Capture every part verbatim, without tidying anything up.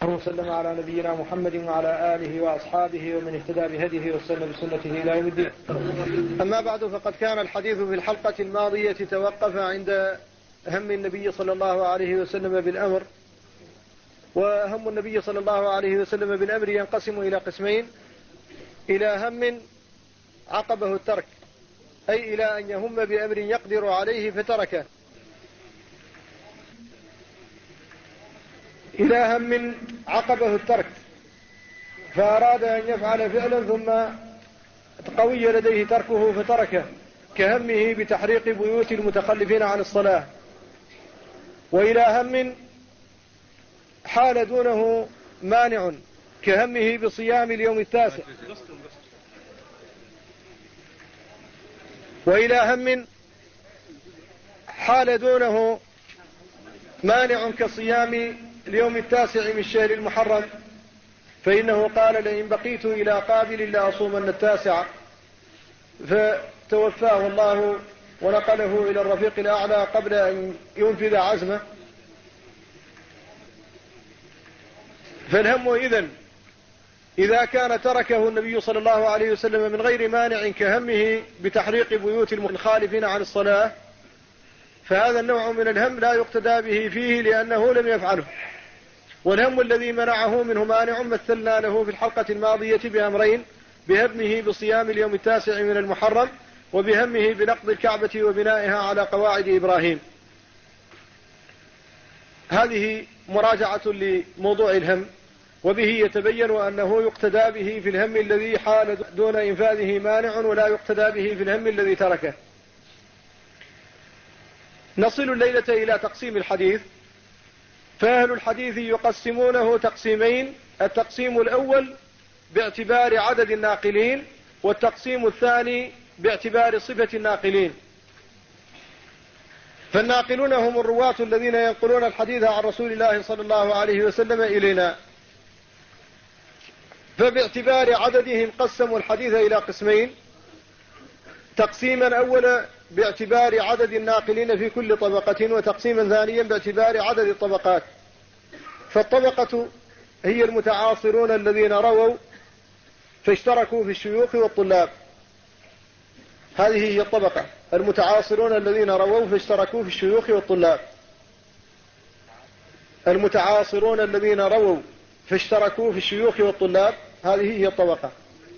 وسلم على نبينا محمد وعلى آله وأصحابه ومن اهتدى بهديه وسن بسنته إلى يوم الدين. أما بعد، فقد كان الحديث في الحلقة الماضية توقف عند هم النبي صلى الله عليه وسلم بالأمر. وهم النبي صلى الله عليه وسلم بالأمر ينقسم إلى قسمين: إلى هم عقبه الترك، أي إلى أن يهم بأمر يقدر عليه فتركه، إلى هم عقبه الترك فأراد أن يفعل فعلا ثم قوي لديه تركه فتركه، كهمه بتحريق بيوت المتخلفين عن الصلاة. وإلى هم حال دونه مانع، كهمه بصيام اليوم التاسع. وإلى هم حال دونه مانع كصيام اليوم التاسع من الشهر المحرم، فإنه قال: لئن بقيت إلى قابل لأصومن التاسع، فتوفاه الله ونقله إلى الرفيق الأعلى قبل أن ينفذ عزمه. فالهم إذن إذا كان تركه النبي صلى الله عليه وسلم من غير مانع كهمه بتحريق بيوت المخالفين عن الصلاة، فهذا النوع من الهم لا يقتدى به فيه لأنه لم يفعله. والهم الذي منعه منه مانع مثلنا له في الحلقة الماضية بأمرين: بهمه بصيام اليوم التاسع من المحرم، وبهمه بنقض الكعبة وبنائها على قواعد إبراهيم. هذه مراجعة لموضوع الهم، وبه يتبين أنه يقتدى به في الهم الذي حال دون إنفاذه مانع، ولا يقتدى به في الهم الذي تركه. نصل الليلة إلى تقسيم الحديث. فأهل الحديث يقسمونه تقسيمين: التقسيم الأول باعتبار عدد الناقلين، والتقسيم الثاني باعتبار صفة الناقلين. فالناقلون هم الرواة الذين ينقلون الحديث عن رسول الله صلى الله عليه وسلم إلينا. فباعتبار عددهم قسموا الحديث إلى قسمين: تقسيما أولا باعتبار عدد الناقلين في كل طبقة، وتقسيما ثانيا باعتبار عدد الطبقات. فالطبقة هي المتعاصرون الذين رووا فاشتركوا في الشيوخ والطلاب. هذه هي الطبقة: المتعاصرون الذين رووا فاشتركوا في الشيوخ والطلاب. المتعاصرون الذين رووا فاشتركوا في الشيوخ والطلاب، هذه هي الطبقة.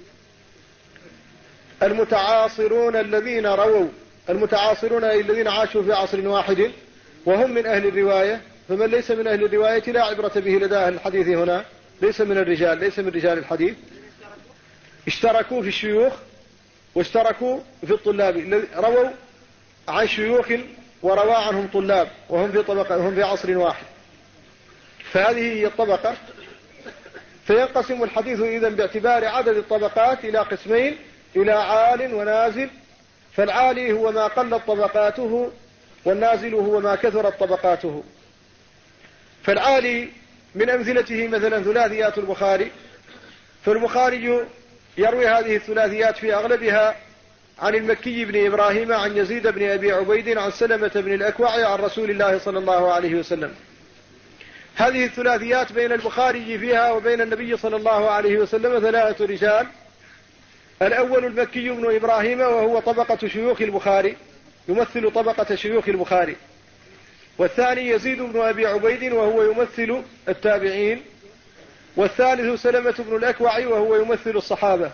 المتعاصرون الذين رووا، المتعاصرون أي الذين عاشوا في عصر واحد وهم من أهل الرواية. فمن ليس من أهل الرواية لا عبرة به لدى أهل الحديث هنا، ليس من الرجال، ليس من رجال الحديث. اشتركوا في الشيوخ واشتركوا في الطلاب، رووا عن شيوخ وروى عنهم طلاب، وهم في طبقة، هم في عصر واحد. فهذه هي الطبقة. فينقسم الحديث إذن باعتبار عدد الطبقات إلى قسمين: إلى عال ونازل. فالعالي هو ما قلت طبقاته، والنازل هو ما كثرت طبقاته. فالعالي من أمثلته مثلا ثلاثيات البخاري. فالبخاري يروي هذه الثلاثيات في أغلبها عن المكي بن إبراهيم عن يزيد بن أبي عبيد عن سلمة بن الأكوع عن رسول الله صلى الله عليه وسلم. هذه الثلاثيات بين البخاري فيها وبين النبي صلى الله عليه وسلم ثلاثة رجال: الأول المكي بن إبراهيم وهو طبقة شيوخ البخاري، يمثل طبقة شيوخ البخاري. والثاني يزيد بن أبي عبيد وهو يمثل التابعين. والثالث سلمة بن الأكوع وهو يمثل الصحابة.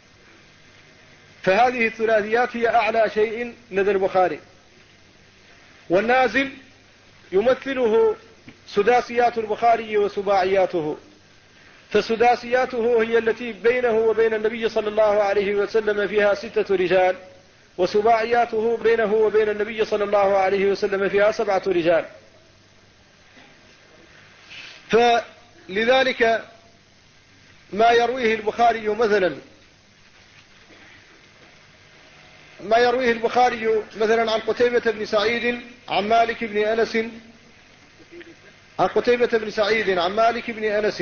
فهذه الثلاثيات هي أعلى شيء لدى البخاري. والنازل يمثله سداسيات البخاري وسباعياته. فسداسياته هي التي بينه وبين النبي صلى الله عليه وسلم فيها ستة رجال، وسباعياته بينه وبين النبي صلى الله عليه وسلم فيها سبعة رجال. فلذلك ما يرويه البخاري مثلا ما يرويه البخاري مثلا عن قتيبة بن سعيد عن مالك بن أنس عن قتيبة بن سعيد عن مالك بن أنس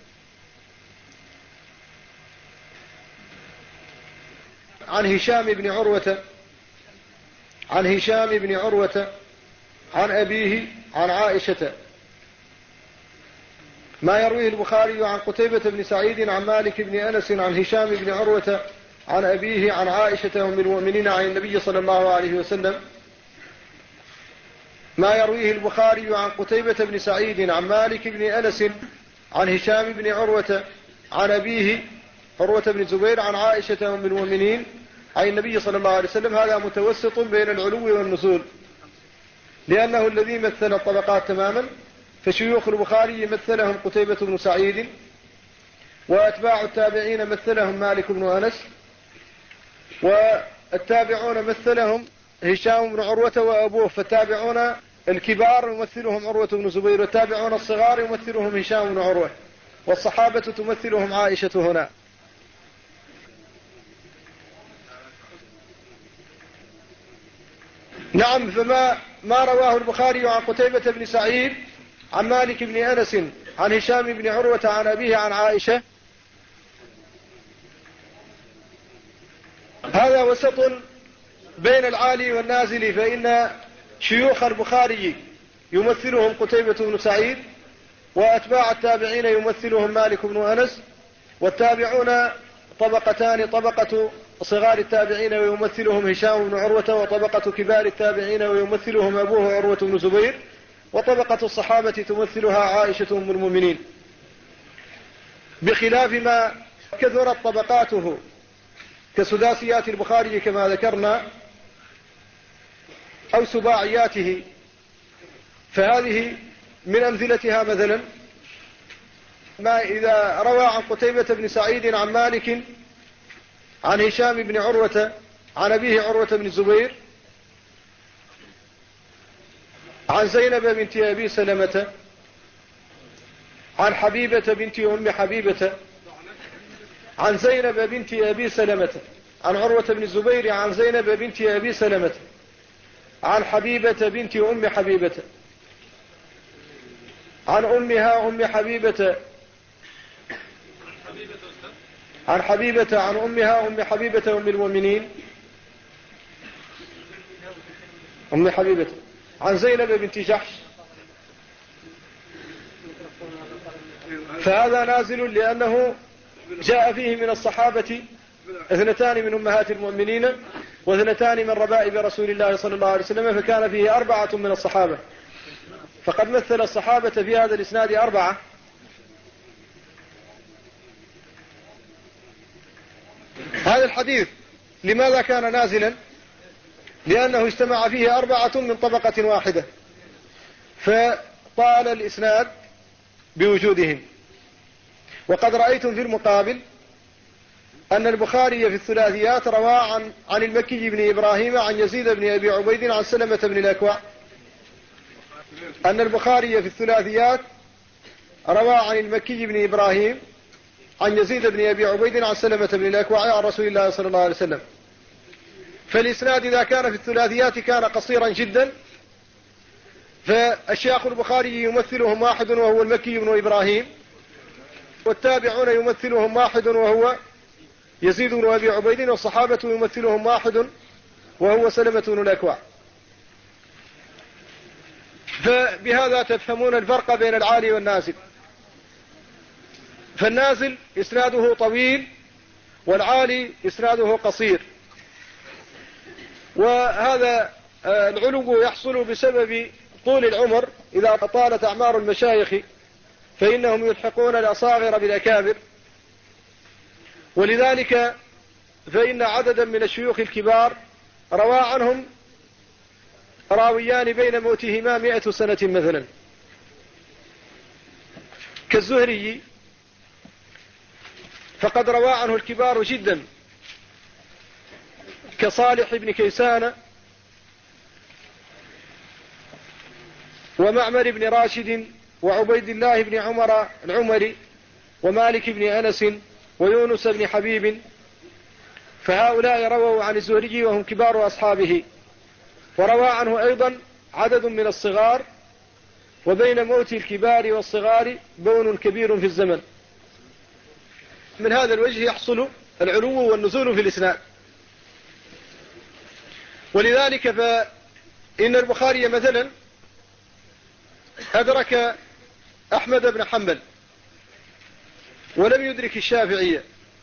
عن هشام بن عروة عن هشام بن عروة عن أبيه عن عائشة ما يرويه البخاري عن قتيبة بن سعيد عن مالك بن أنس عن هشام بن عروة عن أبيه عن عائشة أم المؤمنين عن النبي صلى الله عليه وسلم. ما يرويه البخاري عن قتيبة بن سعيد عن مالك بن أنس عن هشام بن عروة عن أبيه عروة بن زبير عن عائشة أم المؤمنين عن النبي صلى الله عليه وسلم، هذا متوسط بين العلو والنزول، لأنه الذي مثل الطبقات تماما. فشيوخ البخاري مثلهم قتيبة بن سعيد، وأتباع التابعين مثلهم مالك بن أنس، والتابعون مثلهم هشام بن عروة وأبوه، فالتابعون الكبار يمثلهم عروة بن زبير، والتابعون الصغار يمثلهم هشام بن عروة، والصحابة تمثلهم عائشة هنا. نعم، فما ما رواه البخاري عن قتيبة بن سعيد عن مالك بن أنس عن هشام بن عروة عن أبيه عن عائشة، هذا وسط بين العالي والنازل، فإن شيوخ البخاري يمثلهم قتيبة بن سعيد، وأتباع التابعين يمثلهم مالك بن أنس، والتابعون طبقتان، طبقة صغار التابعين ويمثلهم هشام بن عروة، وطبقة كبار التابعين ويمثلهم أبوه عروة بن زبير، وطبقة الصحابة تمثلها عائشة أم المؤمنين، بخلاف ما كثرت طبقاته كسداسيات البخاري كما ذكرنا أو سباعياته. فهذه من أمثلتها مثلا ما إذا روى عن قتيبة بن سعيد عن مالك عن هشام بن عروة عن أبيه عروة بن الزبير عن زينب بنت أبي سلمة عن حبيبة بنت أم حبيبة عن زينب بنت أبي سلمة عن عروة بن الزبير عن زينب بنت أبي سلمة عن حبيبة بنت أم حبيبة عن أمها أم حبيبة عن حبيبة عن أمها أم حبيبة أم المؤمنين أم حبيبة عن زينب بنت جحش. فهذا نازل لأنه جاء فيه من الصحابة اثنتان من أمهات المؤمنين واثنتان من ربائب رسول الله صلى الله عليه وسلم، فكان فيه أربعة من الصحابة، فقد مثل الصحابة في هذا الإسناد أربعة. هذا الحديث لماذا كان نازلا؟ لأنه اجتمع فيه أربعة من طبقة واحدة، فطال الإسناد بوجودهم. وقد رأيتم في المقابل أن البخاري في الثلاثيات روى عن, عن المكي بن إبراهيم عن يزيد بن أبي عبيد عن سلمة بن الأكوع. أن البخاري في الثلاثيات روى عن المكي بن إبراهيم عن يزيد بن أبي عبيد عن سلمة بن الأكوع عن رسول الله صلى الله عليه وسلم. فالإسناد إذا كان في الثلاثيات كان قصيرا جدا، فالشيخ البخاري يمثلهم واحد وهو المكي بن إبراهيم، والتابعون يمثلهم واحد وهو يزيد بن أبي عبيد، والصحابة يمثلهم واحد وهو سلمة بن الأكوع. فبهذا تفهمون الفرق بين العالي والنازل. فالنازل إسناده طويل والعالي إسناده قصير، وهذا العلو يحصل بسبب طول العمر. إذا طالت أعمار المشايخ فإنهم يلحقون الأصاغر بالأكابر، ولذلك فإن عددا من الشيوخ الكبار روى عنهم راويان بين موتهما مئة سنة مثلا، كالزهري فقد روى عنه الكبار جدا، كصالح بن كيسان ومعمر بن راشد وعبيد الله بن عمر العمري ومالك بن أنس ويونس بن حبيب، فهؤلاء رووا عن الزهري وهم كبار أصحابه. وروى عنه أيضا عدد من الصغار، وبين موت الكبار والصغار بون كبير في الزمن. من هذا الوجه يحصل العلو والنزول في الإسناد. ولذلك فإن البخاري مثلا أدرك أحمد بن حنبل ولم يدرك الشافعية.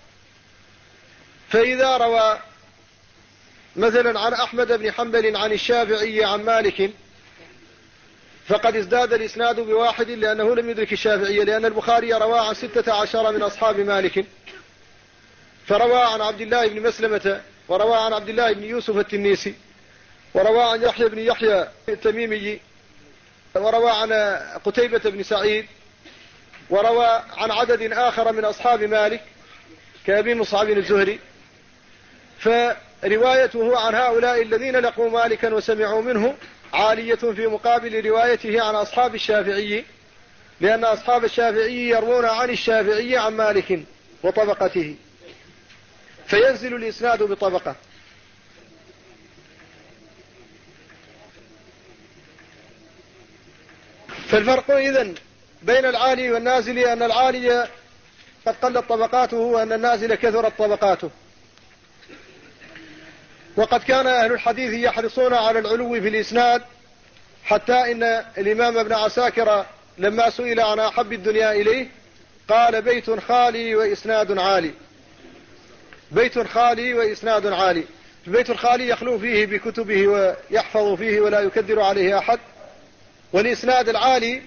فإذا روى مثلا عن أحمد بن حنبل عن الشافعي عن مالك فقد ازداد الإسناد بواحد لأنه لم يدرك الشافعية، لأن البخاري روى عن ستة عشر من أصحاب مالك، فروى عن عبد الله بن مسلمة، وروى عن عبد الله بن يوسف التنيسي، وروى عن يحيى بن يحيى التميمي، وروى عن قتيبة بن سعيد، وروى عن عدد آخر من أصحاب مالك كأبي مصعب الزهري. فروايته عن هؤلاء الذين لقوا مالكا وسمعوا منه عالية في مقابل روايته عن أصحاب الشافعي، لأن أصحاب الشافعي يروون عن الشافعي عن مالك وطبقته، فينزل الإسناد بطبقة. فالفرق إذن بين العالي والنازل أن العالي قد قلت طبقاته وأن النازل كثرت طبقاته. وقد كان أهل الحديث يحرصون على العلو في الإسناد، حتى إن الإمام ابن عساكر لما سئل عن أحب الدنيا إليه قال بيت خالي وإسناد عالي. بيت خالي وإسناد عالي. البيت الخالي يخلو فيه بكتبه ويحفظ فيه ولا يكدر عليه أحد، والإسناد العالي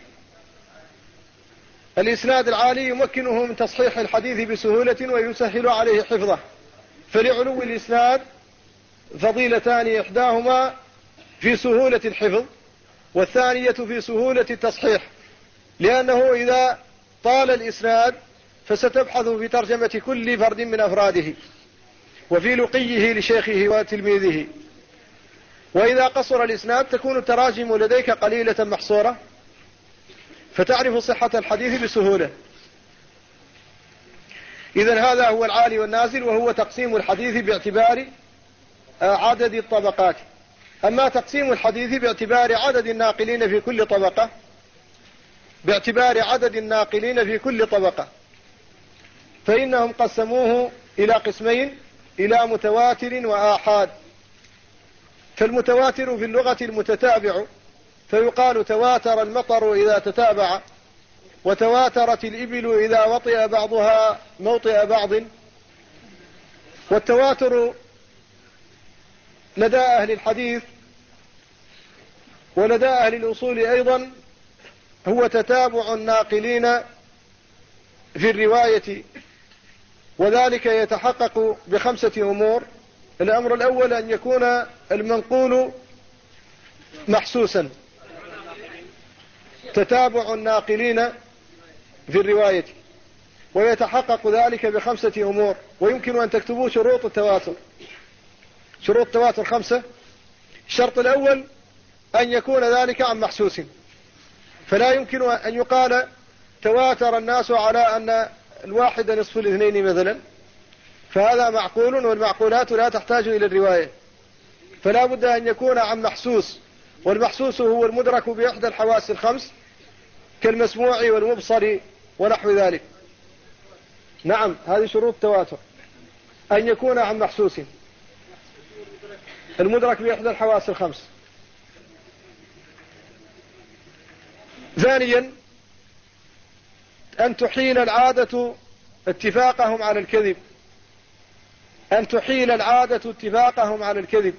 الإسناد العالي يمكنه من تصحيح الحديث بسهولة ويسهل عليه حفظه. فلعلو الإسناد فضيلتان، إحداهما في سهولة الحفظ والثانية في سهولة التصحيح، لأنه إذا طال الإسناد فستبحث في ترجمة كل فرد من أفراده وفي لقيه لشيخه وتلميذه، وإذا قصر الإسناد تكون التراجم لديك قليلة محصورة فتعرف صحة الحديث بسهولة. إذن هذا هو العالي والنازل، وهو تقسيم الحديث باعتبار عدد الطبقات. أما تقسيم الحديث باعتبار عدد الناقلين في كل طبقة باعتبار عدد الناقلين في كل طبقة فإنهم قسموه إلى قسمين، إلى متواتر وآحاد. فالمتواتر في اللغة المتتابع، فيقال تواتر المطر إذا تتابع، وتواترت الإبل إذا وطئ بعضها موطئ بعض. والتواتر لدى أهل الحديث ولدى أهل الأصول أيضا هو تتابع الناقلين في الرواية، وذلك يتحقق بخمسة أمور. الأمر الأول أن يكون المنقول محسوسا، تتابع الناقلين في الرواية، ويتحقق ذلك بخمسة أمور، ويمكن أن تكتبوا شروط التواتر. شروط التواتر خمسة. الشرط الأول أن يكون ذلك عن محسوس، فلا يمكن أن يقال تواتر الناس على أن الواحد نصف الاثنين مثلا، فهذا معقول، والمعقولات لا تحتاج إلى الرواية، فلا بد أن يكون عن محسوس، والمحسوس هو المدرك بإحدى الحواس الخمس كالمسموع والمبصر ونحو ذلك. نعم، هذه شروط التواتر، أن يكون عن محسوس، المدرك بإحدى الحواس الخمس. ثانيا أن تحيل العادة اتفاقهم على الكذب أن تحيل العادة اتفاقهم على الكذب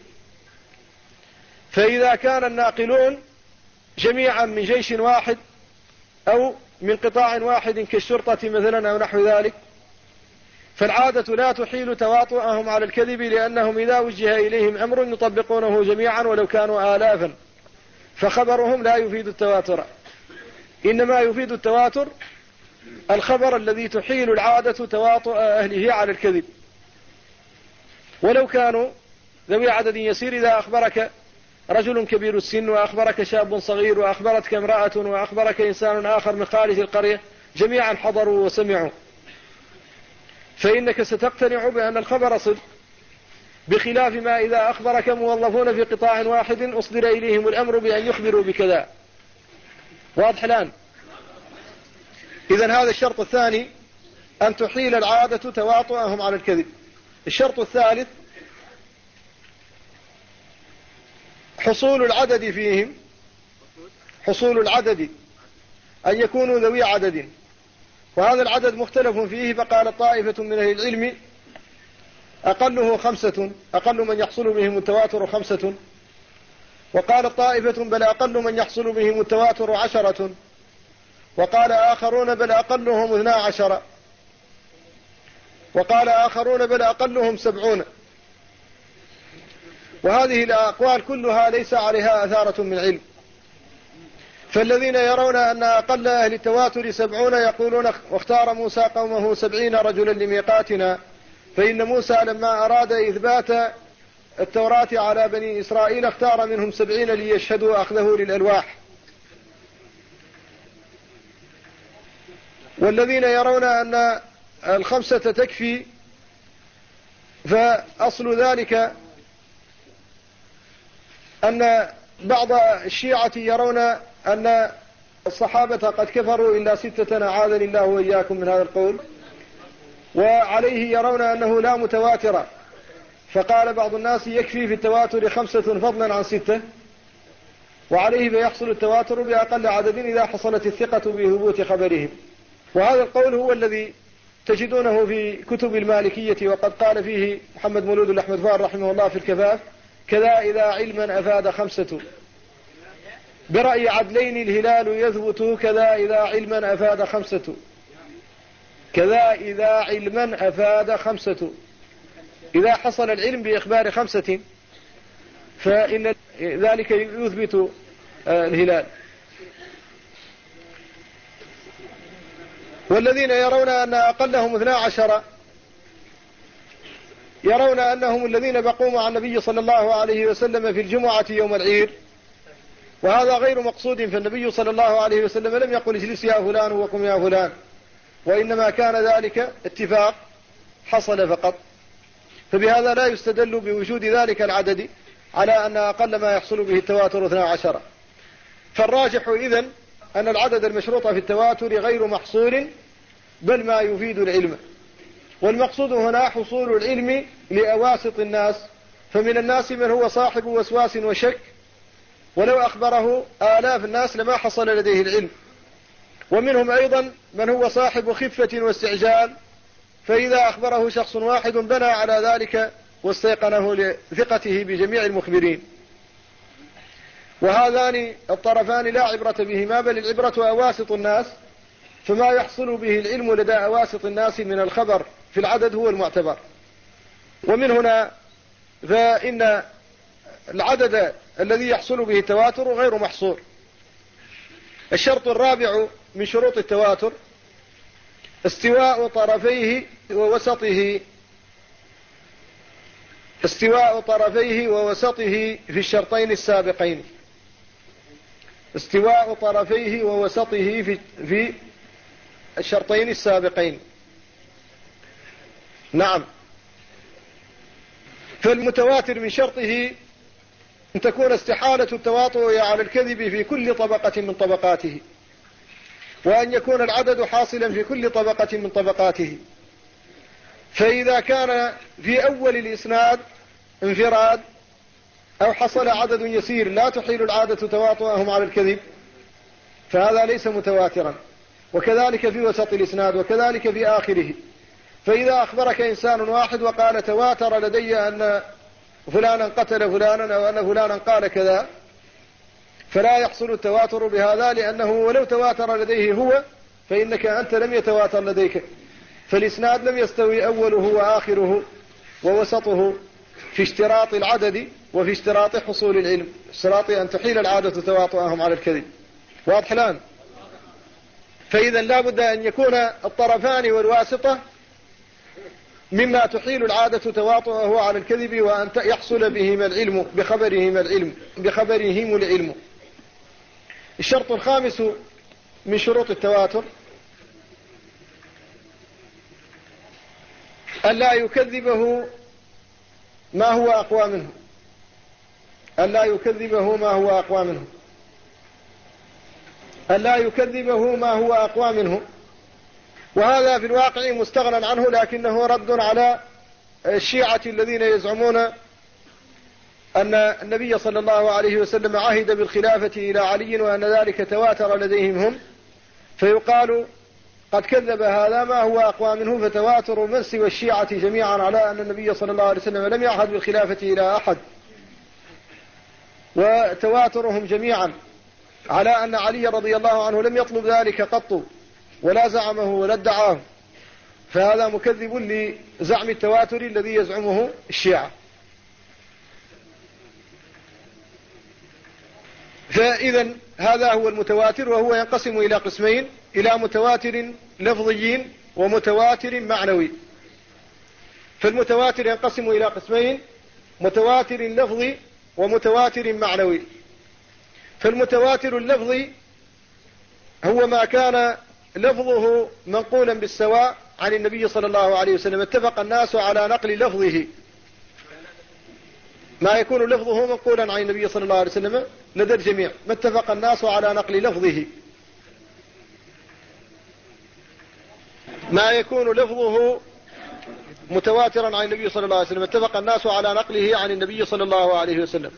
فإذا كان الناقلون جميعا من جيش واحد أو من قطاع واحد كالشرطة مثلا أو نحو ذلك، فالعادة لا تحيل تواطؤهم على الكذب، لأنهم إذا وجه إليهم أمر يطبقونه جميعا ولو كانوا آلافا، فخبرهم لا يفيد التواتر، إنما يفيد التواتر الخبر الذي تحيل العادة تواطؤ أهله على الكذب. ولو كانوا ذوي عدد يسير، إذا أخبرك رجل كبير السن وأخبرك شاب صغير وأخبرتك امرأة وأخبرك إنسان آخر من خارج القرية جميعا حضروا وسمعوا، فإنك ستقتنع بأن الخبر صدق، بخلاف ما إذا أخبرك موظفون في قطاع واحد أصدر إليهم الأمر بأن يخبروا بكذا. واضح الآن؟ إذن هذا الشرط الثاني، أن تحيل العادة تواطؤهم على الكذب. الشرط الثالث حصول العدد فيهم، حصول العدد، أن يكونوا ذوي عدد، وهذا العدد مختلف فيه، فقال طائفة من أهل العلم أقله خمسة، أقل من يحصل بهم التواتر خمسة، وقال طائفة بل أقل من يحصل بهم التواتر عشرة، وقال آخرون بل أقلهم اثنا عشر، وقال آخرون بل أقلهم سبعون. وهذه الأقوال كلها ليس عليها أثارة من علم. فالذين يرون أن أقل أهل التواتر سبعون يقولون واختار موسى قومه سبعين رجلا لميقاتنا، فإن موسى لما أراد إثبات التوراة على بني إسرائيل اختار منهم سبعين ليشهدوا أخذه للألواح. والذين يرون أن الخمسة تكفي، فأصل ذلك أن بعض الشيعة يرون أن الصحابة قد كفروا إلا ستة، أعاذني الله وإياكم من هذا القول، وعليه يرون أنه لا متواتر، فقال بعض الناس يكفي في التواتر خمسة فضلا عن ستة، وعليه فيحصل التواتر بأقل عدد إذا حصلت الثقة بثبوت خبرهم. وهذا القول هو الذي تجدونه في كتب المالكية، وقد قال فيه محمد مولود الأحمد فار رحمه الله في الكفاف: كذا إذا علما أفاد خمسة، برأي عدلين الهلال يثبت، كذا إذا علما أفاد خمسة، كذا إذا علما أفاد خمسة. إذا حصل العلم بإخبار خمسة فإن ذلك يثبت الهلال. والذين يرون أن أقلهم اثنا عشر يرون أنهم الذين بقوا مع النبي صلى الله عليه وسلم في الجمعة يوم العيد، وهذا غير مقصود، فالنبي صلى الله عليه وسلم لم يقل اجلس يا فلان وقم يا فلان، وإنما كان ذلك اتفاق حصل فقط. فبهذا لا يستدل بوجود ذلك العدد على أن أقل ما يحصل به التواتر اثنا عشر. فالراجح إذن أن العدد المشروط في التواتر غير محصور، بل ما يفيد العلم. والمقصود هنا حصول العلم لأواسط الناس، فمن الناس من هو صاحب وسواس وشك، ولو أخبره آلاف الناس لما حصل لديه العلم. ومنهم أيضا من هو صاحب خفة واستعجال، فإذا أخبره شخص واحد بنى على ذلك واستيقنه لثقته بجميع المخبرين. وهذان الطرفان لا عبرة بهما، بل العبرة أواسط الناس، فما يحصل به العلم لدى أواسط الناس من الخبر في العدد هو المعتبر. ومن هنا فإن العدد الذي يحصل به التواتر غير محصور. الشرط الرابع من شروط التواتر استواء طرفيه ووسطه، استواء طرفيه ووسطه في الشرطين السابقين، استواء طرفيه ووسطه في في الشرطين السابقين. نعم. فالمتواتر من شرطه أن تكون استحالة التواطؤ على الكذب في كل طبقة من طبقاته، وأن يكون العدد حاصلا في كل طبقة من طبقاته. فإذا كان في أول الإسناد انفراد أو حصل عدد يسير لا تحيل العادة تواطؤهم على الكذب، فهذا ليس متواترا. وكذلك في وسط الإسناد، وكذلك في آخره. فإذا أخبرك إنسان واحد وقال تواتر لدي أن فلانا قتل فلانا أو أن فلانا قال كذا، فلا يحصل التواتر بهذا، لأنه ولو تواتر لديه هو فإنك أنت لم يتواتر لديك. فالإسناد لم يستوي أوله وآخره ووسطه في اشتراط العدد وفي اشتراط حصول العلم، اشتراط أن تحيل العادة تواطؤهم على الكذب. واضح الآن؟ فإذا لا بد أن يكون الطرفان والواسطة مما تحيل العادة تواطؤه على الكذب، وأن يحصل بهما العلم بخبرهم العلم بخبرهم العلم. الشرط الخامس من شروط التواتر ألا يكذبه ما هو أقوى منه، ألا يكذبه ما هو أقوى منه، ألا يكذبه ما هو أقوى منه. وهذا في الواقع مستغنى عنه، لكنه رد على الشيعة الذين يزعمون أن النبي صلى الله عليه وسلم عهد بالخلافة إلى علي وأن ذلك تواتر لديهم هم. فيقال قد كذب هذا ما هو أقوى منه، فتواتر من سوى الشيعة جميعا على أن النبي صلى الله عليه وسلم لم يعهد بالخلافة إلى أحد، وتواترهم جميعا على أن علي رضي الله عنه لم يطلب ذلك قط ولا زعمه ولا ادعاه، فهذا مكذب لزعم التواتر الذي يزعمه الشيعة. فإذا هذا هو المتواتر، وهو ينقسم إلى قسمين: إلى متواتر لفظي ومتواتر معنوي. فالمتواتر ينقسم إلى قسمين: متواتر لفظي ومتواتر معنوي. فالمتواتر اللفظي هو ما كان لفظه منقولا بالسواء عن النبي صلى الله عليه وسلم، اتفق الناس على نقل لفظه، ما يكون لفظه منقولا عن النبي صلى الله عليه وسلم لدى الجميع، ما اتفق الناس على نقل لفظه، ما يكون لفظه متواترا عن النبي صلى الله عليه وسلم اتفق الناس على نقله عن النبي صلى الله عليه وسلم.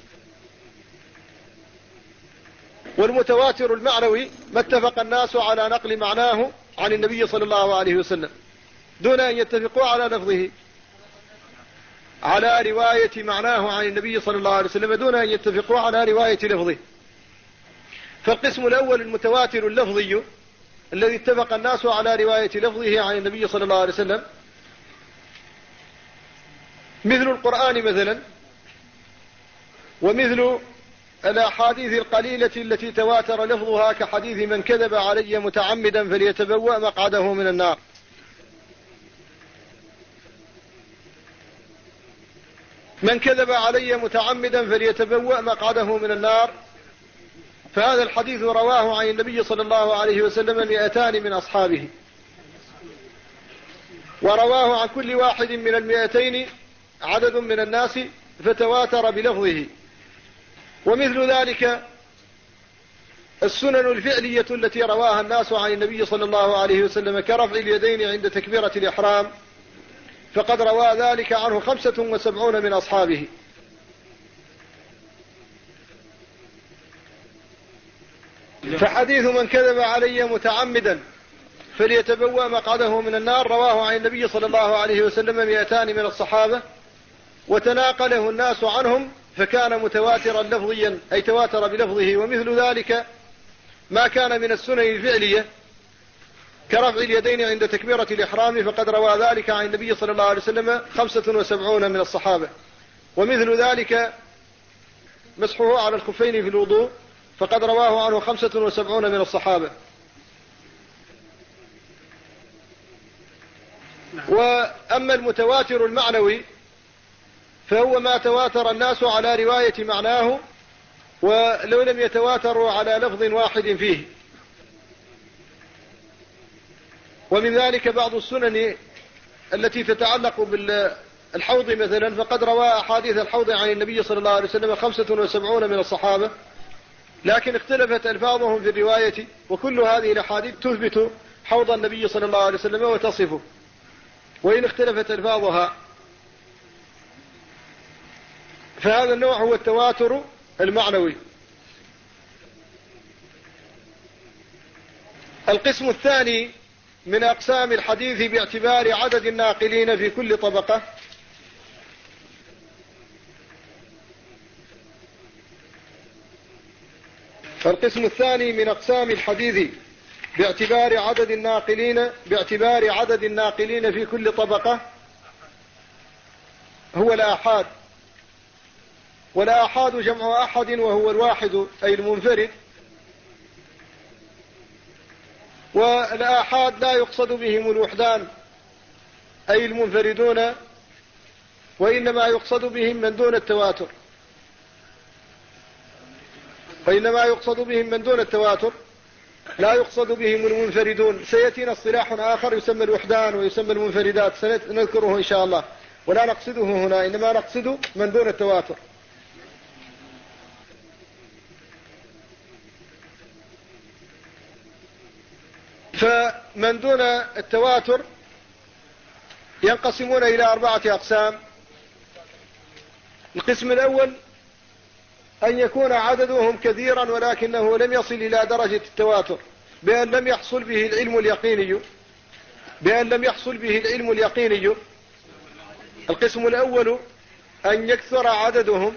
والمتواتر المعنوي ما اتفق الناس على نقل معناه عن النبي صلى الله عليه وسلم دون أن يتفقوا على لفظه، على رواية معناه عن النبي صلى الله عليه وسلم دون أن يتفقوا على رواية لفظه. فالقسم الأول المتواتر اللفظي الذي اتفق الناس على رواية لفظه عن النبي صلى الله عليه وسلم، مثل القرآن مثلا، ومثل الأحاديث القليلة التي تواتر لفظها كحديث من كذب علي متعمدا فليتبوأ مقعده من النار. من كذب علي متعمدا فليتبوأ مقعده من النار، فهذا الحديث رواه عن النبي صلى الله عليه وسلم مئتان من أصحابه، ورواه عن كل واحد من المئتين عدد من الناس فتواتر بلفظه. ومثل ذلك السنن الفعلية التي رواها الناس عن النبي صلى الله عليه وسلم كرفع اليدين عند تكبيرة الإحرام، فقد روى ذلك عنه خمسة وسبعون من أصحابه. فحديث من كذب علي متعمدا فليتبوأ مقعده من النار رواه عن النبي صلى الله عليه وسلم مئتان من الصحابة، وتناقله الناس عنهم فكان متواترا لفظيا، أي تواتر بلفظه. ومثل ذلك ما كان من السنن الفعلية كرفع اليدين عند تكبيرة الإحرام، فقد روى ذلك عن النبي صلى الله عليه وسلم خمسة وسبعون من الصحابة. ومثل ذلك مسحه على الخفين في الوضوء، فقد رواه عنه خمسة وسبعون من الصحابة. وأما المتواتر المعنوي فهو ما تواتر الناس على رواية معناه ولو لم يتواتروا على لفظ واحد فيه. ومن ذلك بعض السنن التي تتعلق بالحوض مثلا، فقد روى أحاديث الحوض عن النبي صلى الله عليه وسلم خمسة وسبعون من الصحابة، لكن اختلفت ألفاظهم في الرواية، وكل هذه الأحاديث تثبت حوض النبي صلى الله عليه وسلم وتصفه، وإن اختلفت ألفاظها. فهذا النوع هو التواتر المعنوي. القسم الثاني من أقسام الحديث باعتبار عدد الناقلين في كل طبقة، القسم الثاني من أقسام الحديث باعتبار عدد الناقلين باعتبار عدد الناقلين في كل طبقة هو الآحاد. والآحاد جمع أحد وهو الواحد أي المنفرد. والآحاد لا يقصد بهم الوحدان أي المنفردون، وإنما يقصد بهم من دون التواتر وإنما يقصد بهم من دون التواتر لا يقصد بهم المنفردون. سيأتينا اصطلاح آخر يسمى الوحدان ويسمى المنفردات، سنذكره إن شاء الله، ولا نقصده هنا، إنما نقصد من دون التواتر. فمن دون التواتر ينقسمون إلى أربعة أقسام. القسم الأول أن يكون عددهم كثيرا ولكنه لم يصل إلى درجة التواتر، بأن لم يحصل به العلم اليقيني بأن لم يحصل به العلم اليقيني. القسم الأول أن يكثر عددهم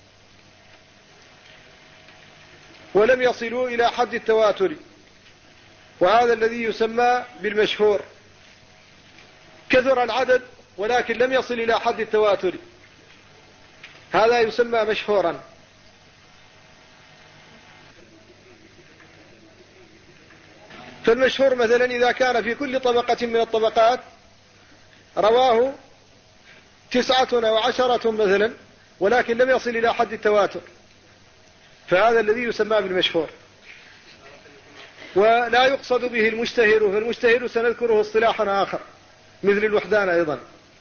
ولم يصلوا إلى حد التواتر، وهذا الذي يسمى بالمشهور. كثر العدد ولكن لم يصل إلى حد التواتر، هذا يسمى مشهورا. فالمشهور مثلا إذا كان في كل طبقة من الطبقات رواه تسعة أو عشرة مثلا ولكن لم يصل إلى حد التواتر، فهذا الذي يسمى بالمشهور. ولا يقصد به المشتهر، فالمشتهر سنذكره اصطلاحا آخر مثل الوحدان أيضا.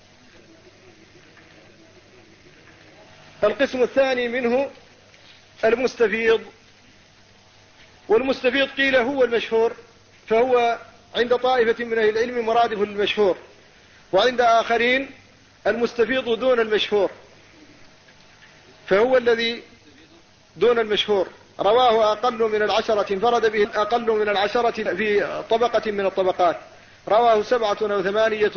القسم الثاني منه المستفيض، والمستفيض قيل هو المشهور، فهو عند طائفة من أهل العلم مرادف للمشهور، وعند آخرين المستفيض دون المشهور، فهو الذي دون المشهور رواه أقل من العشرة، انفرد به أقل من العشرة في طبقة من الطبقات، رواه سبعة أو ثمانية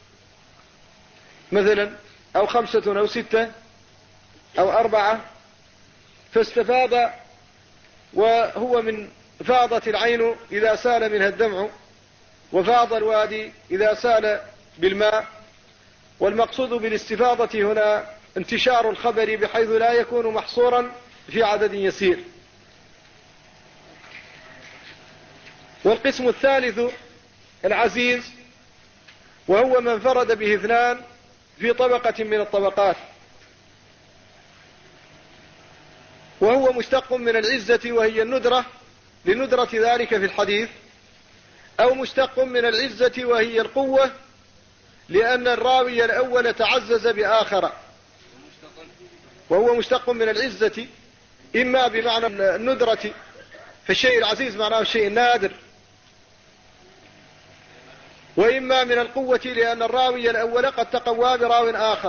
مثلا أو خمسة أو ستة أو أربعة، فاستفاض، وهو من فاضت العين إذا سال منها الدمع، وفاض الوادي إذا سال بالماء. والمقصود بالاستفاضة هنا انتشار الخبر بحيث لا يكون محصورا في عدد يسير. والقسم الثالث العزيز، وهو من انفرد به اثنان في طبقة من الطبقات، وهو مشتق من العزة وهي الندرة لندرة ذلك في الحديث، أو مشتق من العزة وهي القوة لأن الراوي الأول تعزز بآخر. وهو مشتق من العزة إما بمعنى الندرة، فالشيء العزيز معناه الشيء النادر، وإما من القوة لأن الراوي الأول قد تقوى براو آخر.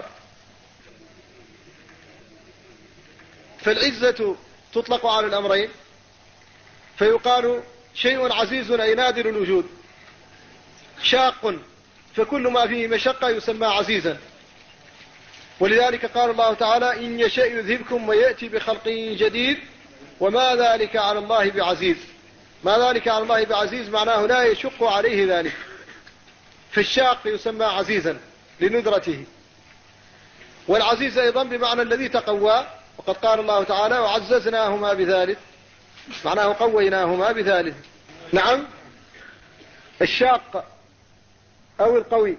فالعزة تطلق على الأمرين، فيقال شيء عزيز أي نادر الوجود، شاق فكل ما فيه مشقة يسمى عزيزا. ولذلك قال الله تعالى إن يشاء يذهبكم ويأتي بخلق جديد وما ذلك على الله بعزيز. ما ذلك على الله بعزيز معناه لا يشق عليه ذلك، فالشاق يسمى عزيزا لندرته. والعزيز أيضا بمعنى الذي تقوى، وقد قال الله تعالى وعززناهما بذلك، معناه قويناهما بذلك. نعم، الشاق أو القوي،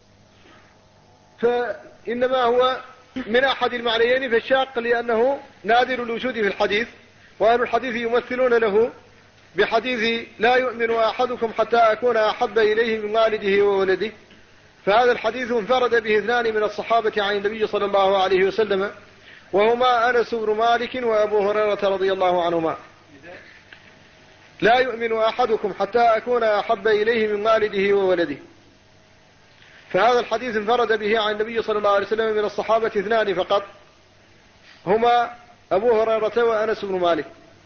فإنما هو من أحد المعنيين، فالشاق لأنه نادر الوجود في الحديث، وأهل الحديث يمثلون له بحديث لا يؤمن أحدكم حتى أكون أحب إليه من والده وولده. فهذا الحديث انفرد به اثنان من الصحابة عن النبي صلى الله عليه وسلم، وهما أنس بن مالك وأبو هريرة رضي الله عنهما. لا يؤمن أحدكم حتى أكون أحب إليه من والده وولده. فهذا الحديث انفرد به عن النبي صلى الله عليه وسلم من الصحابة اثنان فقط، هما أبو هريرة وأنس بن مالك،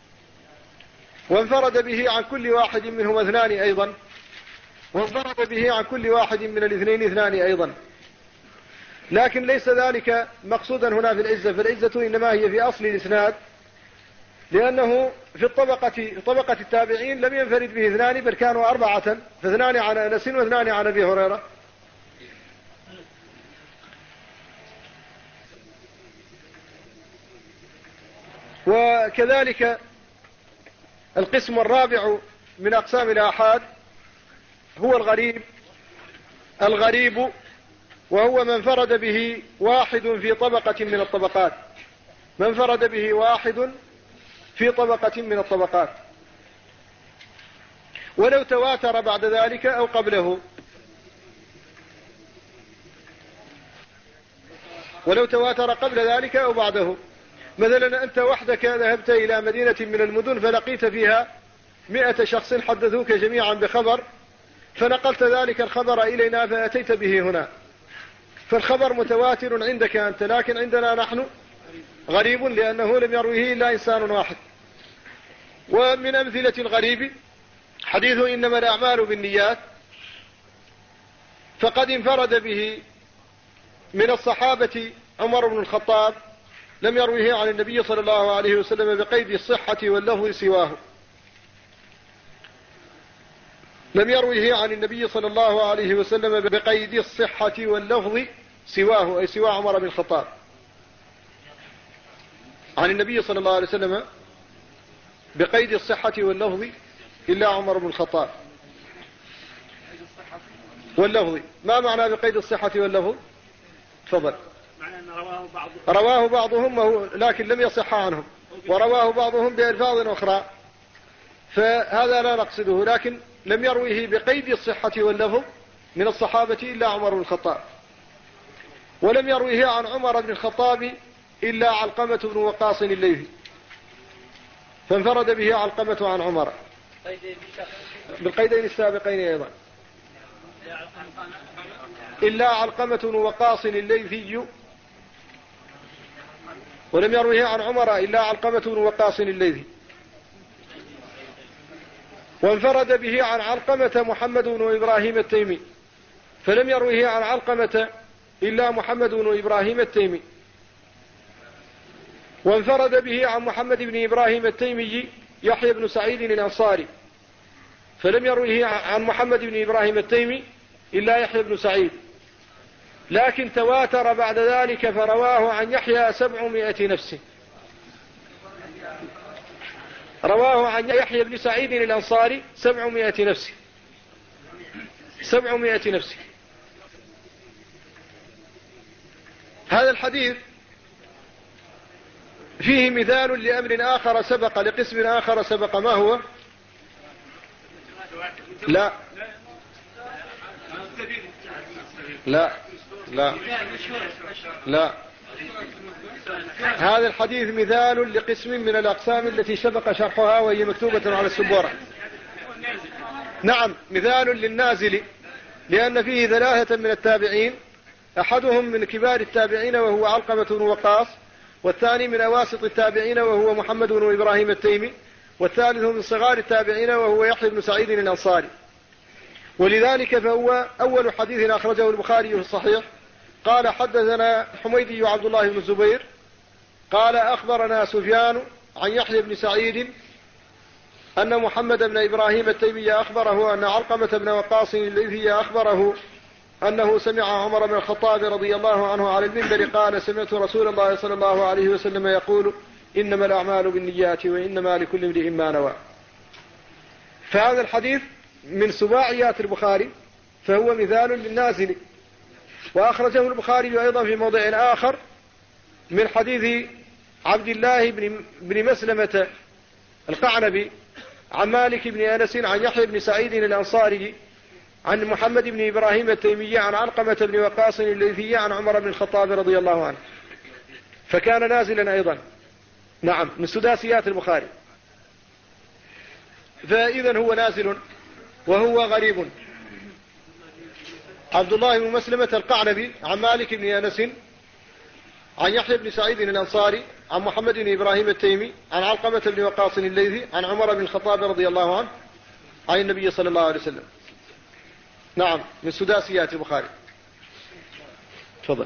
وانفرد به عن كل واحد منهم اثنان أيضا، وانفرد به عن كل واحد من الاثنين اثنان أيضا. لكن ليس ذلك مقصودا هنا في العزة، فالعزة إنما هي في أصل الإسناد، لأنه في الطبقة في طبقة التابعين لم ينفرد به اثنان بل كانوا أربعة، فاثنان عن أنس واثنان عن أبي هريرة. وكذلك القسم الرابع من أقسام الآحاد هو الغريب. الغريب وهو من فرد به واحد في طبقة من الطبقات، من فرد به واحد في طبقة من الطبقات، ولو تواتر بعد ذلك أو قبله. ولو تواتر قبل ذلك أو بعده. مثلا أنت وحدك ذهبت إلى مدينة من المدن فلقيت فيها مئة شخص حدثوك جميعا بخبر، فنقلت ذلك الخبر إلينا فأتيت به هنا، فالخبر متواتر عندك أنت، لكن عندنا نحن غريب لأنه لم يرويه إلا إنسان واحد. ومن أمثلة الغريب حديث إنما الأعمال بالنيات، فقد انفرد به من الصحابة عمر بن الخطاب، لم يرويه عن النبي صلى الله عليه وسلم بقيد الصحة واللفظ سواه. لم يرويه عن النبي صلى الله عليه وسلم بقيد الصحة واللفظ سواه، أي سوى عمر بن الخطاب. عن النبي صلى الله عليه وسلم بقيد الصحة واللفظ إلا عمر بن الخطاب. واللفظ ما معنى بقيد الصحة واللفظ؟ تفضل. رواه, بعض رواه بعضهم وهو لكن لم يصح عنهم، ورواه بعضهم بألفاظ أخرى، فهذا لا نقصده، لكن لم يرويه بقيد الصحة واللفظ من الصحابة إلا عمر بن الخطاب. ولم يرويه عن عمر بن الخطاب إلا علقمة بن وقاص الليثي، فانفرد به علقمة عن عمر بالقيدين السابقين أيضا. إلا علقمة بن وقاص الليثي، ولم يرويه عن عمر إلا علقمة بن وقاص الليثي. وانفرد به عن علقمة محمد بن إبراهيم التيمي، فلم يرويه عن علقمة إلا محمد بن إبراهيم التيمي. وانفرد به عن محمد بن إبراهيم التيمي يحيى بن سعيد الأنصاري، فلم يرويه عن محمد بن إبراهيم التيمي إلا يحيى بن سعيد، لكن تواتر بعد ذلك فرواه عن يحيى سبعمائة نفس. رواه عن يحيى بن سعيد الأنصاري سبعمائة نفس، سبعمائة نفس. هذا الحديث فيه مثال لأمر آخر سبق، لقسم آخر سبق. ما هو؟ لا لا لا لا هذا الحديث مثال لقسم من الأقسام التي سبق شرحها وهي مكتوبة على السبورة. نعم، مثال للنازل، لأن فيه ثلاثة من التابعين، أحدهم من كبار التابعين وهو علقمة بن وقاص، والثاني من أواسط التابعين وهو محمد بن إبراهيم التيمي، والثالث من صغار التابعين وهو يحيى بن سعيد الأنصاري. ولذلك فهو أول حديث أخرجه البخاري في الصحيح. قال حدثنا حميدي عبد الله بن الزبير قال أخبرنا سفيان عن يحيى بن سعيد أن محمد بن إبراهيم التيمي أخبره أن علقمة بن وقاص الليثي أخبره أنه سمع عمر بن الخطاب رضي الله عنه على المنبر قال سمعت رسول الله صلى الله عليه وسلم يقول إنما الأعمال بالنيات وإنما لكل امرئ ما نوى. فهذا الحديث من سباعيات البخاري، فهو مثال للنازل. وأخرجه البخاري أيضا في موضع آخر من حديث عبد الله بن مسلمة القعنبي عن مالك بن أنس عن يحيى بن سعيد الأنصاري عن محمد بن إبراهيم التيمي عن علقمة بن وقاص الليثي عن عمر بن الخطاب رضي الله عنه، فكان نازلا أيضا. نعم، من سداسيات البخاري. فإذا هو نازل وهو غريب. عبد الله بن مسلمة القعنبي عن مالك بن أنس عن يحيى بن سعيد الأنصاري عن محمد بن إبراهيم التيمي عن علقمة بن وقاص الليثي عن عمر بن الخطاب رضي الله عنه عن النبي صلى الله عليه وسلم. نعم، من سداسيات البخاري. تفضل.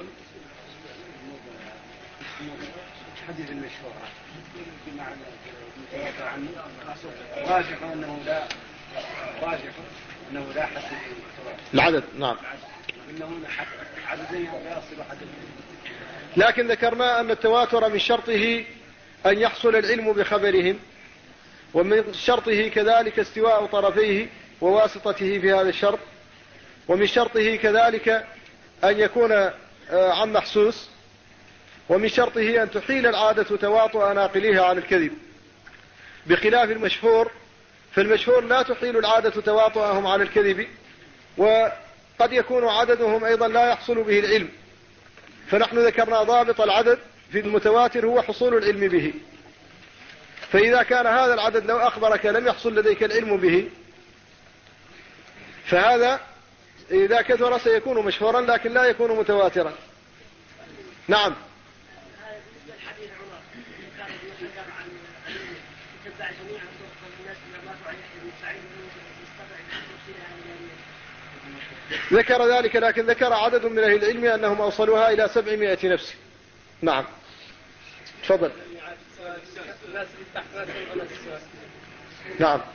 حديث المشهور بمعنى المتواتر عنه راجح أنه لا راجح أنه لا حد العدد. نعم، إنه عددين لا يصل حدث. لكن ذكرنا أن التواتر من شرطه أن يحصل العلم بخبرهم، ومن شرطه كذلك استواء طرفيه وواسطته في هذا الشرط، ومن شرطه كذلك أن يكون عن محسوس، ومن شرطه أن تحيل العادة تواطؤ ناقليها عن الكذب، بخلاف المشهور. فالمشهور لا تحيل العادة تواطؤهم عن الكذب، وقد يكون عددهم أيضا لا يحصل به العلم. فنحن ذكرنا ضابط العدد في المتواتر هو حصول العلم به، فإذا كان هذا العدد لو أخبرك لم يحصل لديك العلم به، فهذا إذا كثر سيكون مشهورا لكن لا يكون متواترا. نعم. ذكر ذلك، لكن ذكر عدد من أهل العلم أنهم أوصلوها إلى سبعمائة نفس. نعم تفضل. نعم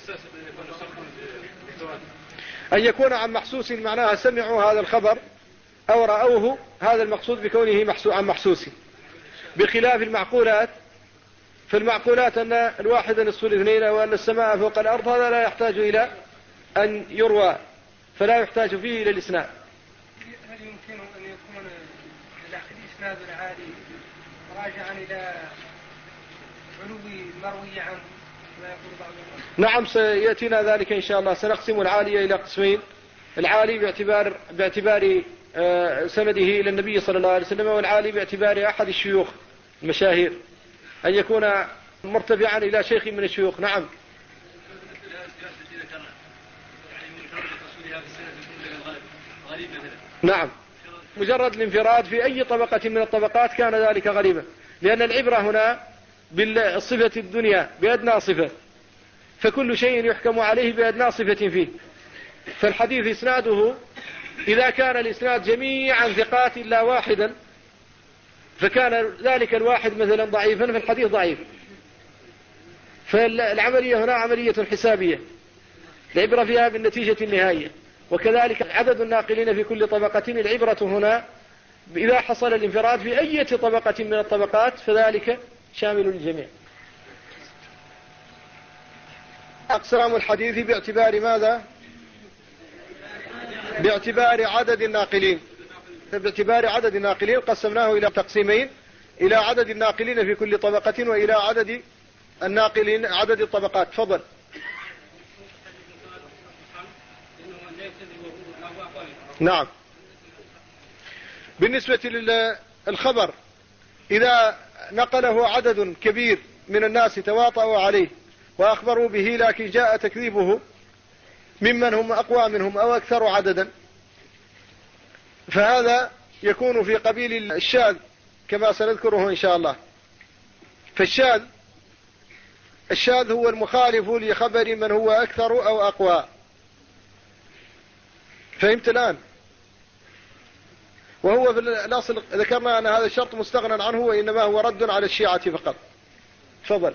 أن يكون عن محسوس معناها سمعوا هذا الخبر أو رأوه، هذا المقصود بكونه عن محسوس، بخلاف المعقولات. فالمعقولات أن الواحد نصف الاثنين وأن السماء فوق الأرض، هذا لا يحتاج إلى أن يروى، فلا يحتاج فيه إلى الإسناد. هل يمكن أن يكون الإسناد العالي راجعا إلى علو المروي عنه ما يقول بعض الناس؟ نعم سيأتينا ذلك إن شاء الله. سنقسم العالية إلى قسمين: العالي باعتبار باعتبار سنده إلى النبي صلى الله عليه وسلم، والعالي باعتبار أحد الشيوخ المشاهير، أن يكون مرتفعا إلى شيخ من الشيوخ. نعم نعم مجرد الانفراد في أي طبقة من الطبقات كان ذلك غريبا، لأن العبرة هنا بالصفة الدنيا بأدنى صفة، فكل شيء يحكم عليه بأدنى صفة فيه. فالحديث إسناده إذا كان الإسناد جميعا ثقات إلا واحدا، فكان ذلك الواحد مثلا ضعيفا فالحديث ضعيف. فالعملية هنا عملية حسابية، العبرة فيها بالنتيجة النهائية. وكذلك عدد الناقلين في كل طبقة، العبرة هنا إذا حصل الانفراد في أي طبقة من الطبقات فذلك شامل للجميع. أقسام الحديث باعتبار ماذا؟ باعتبار عدد الناقلين. باعتبار عدد الناقلين قسمناه إلى تقسيمين: إلى عدد الناقلين في كل طبقة، وإلى عدد الناقلين عدد الطبقات. تفضل. نعم بالنسبة للخبر إذا نقله عدد كبير من الناس تواطؤوا عليه وأخبروا به، لكن جاء تكذيبه ممن هم أقوى منهم أو أكثر عددا، فهذا يكون في قبيل الشاذ كما سنذكره إن شاء الله. فالشاذ الشاذ هو المخالف لخبر من هو أكثر أو أقوى. فهمت الآن؟ وهو في الأصل ذكرنا أن هذا الشرط مستغنى عنه، وإنما هو رد على الشيعة فقط. تفضل.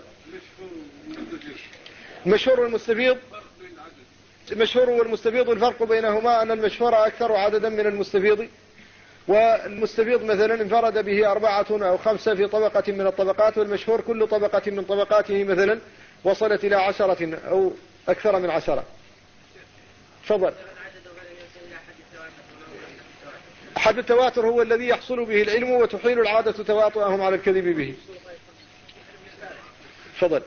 المشهور والمستفيض المشهور والمستفيض الفرق بينهما أن المشهور أكثر عددا من المستفيض، والمستفيض مثلا انفرد به أربعة أو خمسة في طبقة من الطبقات، والمشهور كل طبقة من طبقاته مثلا وصلت إلى عشرة أو أكثر من عشرة. تفضل. حد التواتر هو الذي يحصل به العلم وتحيل العادة تواطؤهم على الكذب به. تفضل.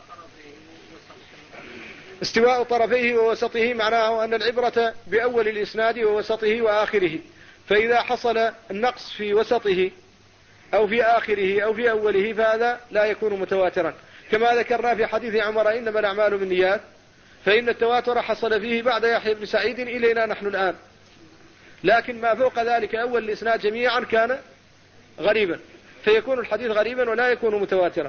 استواء طرفيه ووسطه معناه أن العبرة بأول الإسناد ووسطه وآخره، فإذا حصل النقص في وسطه أو في آخره أو في أوله فهذا لا يكون متواترا، كما ذكرنا في حديث عمر إنما الأعمال بالنيات، فإن التواتر حصل فيه بعد يحيى بن سعيد إلينا نحن الآن. لكن ما فوق ذلك أول الإسناد جميعا كان غريبا، فيكون الحديث غريبا ولا يكون متواترا.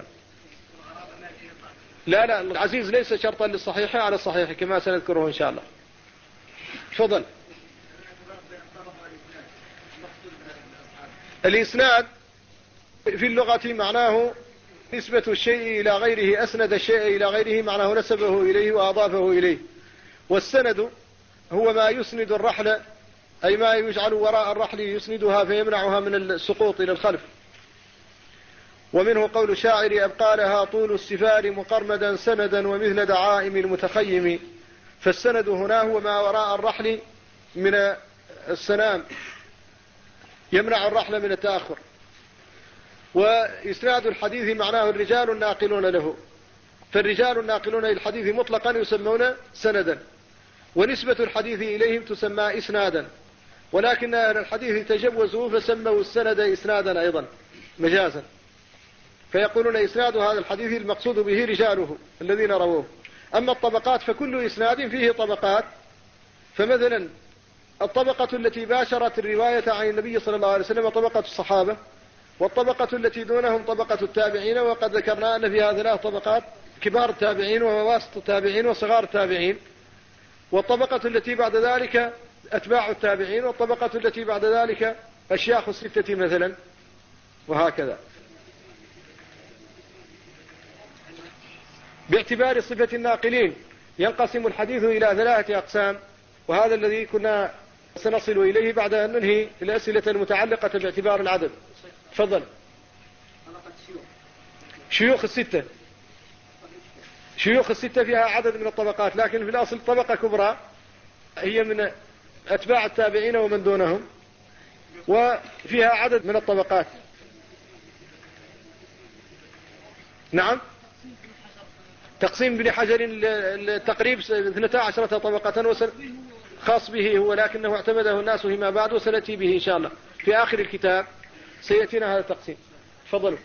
لا لا العزيز ليس شرطا للصحيح على الصحيح كما سنذكره إن شاء الله. تفضل. الإسناد في اللغة معناه نسبة الشيء إلى غيره، أسند الشيء إلى غيره معناه نسبه إليه وأضافه إليه. والسند هو ما يسند الرحل، أي ما يجعل وراء الرحل يسندها فيمنعها من السقوط إلى الخلف. ومنه قول شاعر: أبقى لها طول السفار مقرمدا سندا ومثل دعائم المتخيم. فالسند هنا هو ما وراء الرحل من السنام يمنع الرحل من التأخر. وإسناد الحديث معناه الرجال الناقلون له، فالرجال الناقلون للحديث مطلقا يسمون سندا، ونسبة الحديث إليهم تسمى إسنادا، ولكن أهل الحديث تجوزوا فسموا السند إسنادا أيضا مجازا، فيقولون إسناد هذا الحديث المقصود به رجاله الذين رووه. أما الطبقات فكل إسناد فيه طبقات، فمثلا الطبقة التي باشرت الرواية عن النبي صلى الله عليه وسلم طبقة الصحابة، والطبقة التي دونهم طبقة التابعين، وقد ذكرنا أن فيها ثلاث طبقات: كبار التابعين وواسط التابعين وصغار التابعين. والطبقة التي بعد ذلك أتباع التابعين، والطبقة التي بعد ذلك الشياخ الستة مثلا، وهكذا. باعتبار صفة الناقلين ينقسم الحديث إلى ثلاثة أقسام، وهذا الذي كنا سنصل إليه بعد أن ننهي الأسئلة المتعلقة باعتبار العدد. تفضل. شيوخ الستة، شيوخ الستة فيها عدد من الطبقات، لكن في الأصل طبقة كبرى هي من أتباع التابعين ومن دونهم، وفيها عدد من الطبقات. نعم. تقسيم ابن حجر التقريب اثنتا عشرة طبقة خاص به هو، لكنه اعتمده الناس فيما بعد، وسنأتي به إن شاء الله في آخر الكتاب سيأتينا هذا التقسيم. تفضلوا.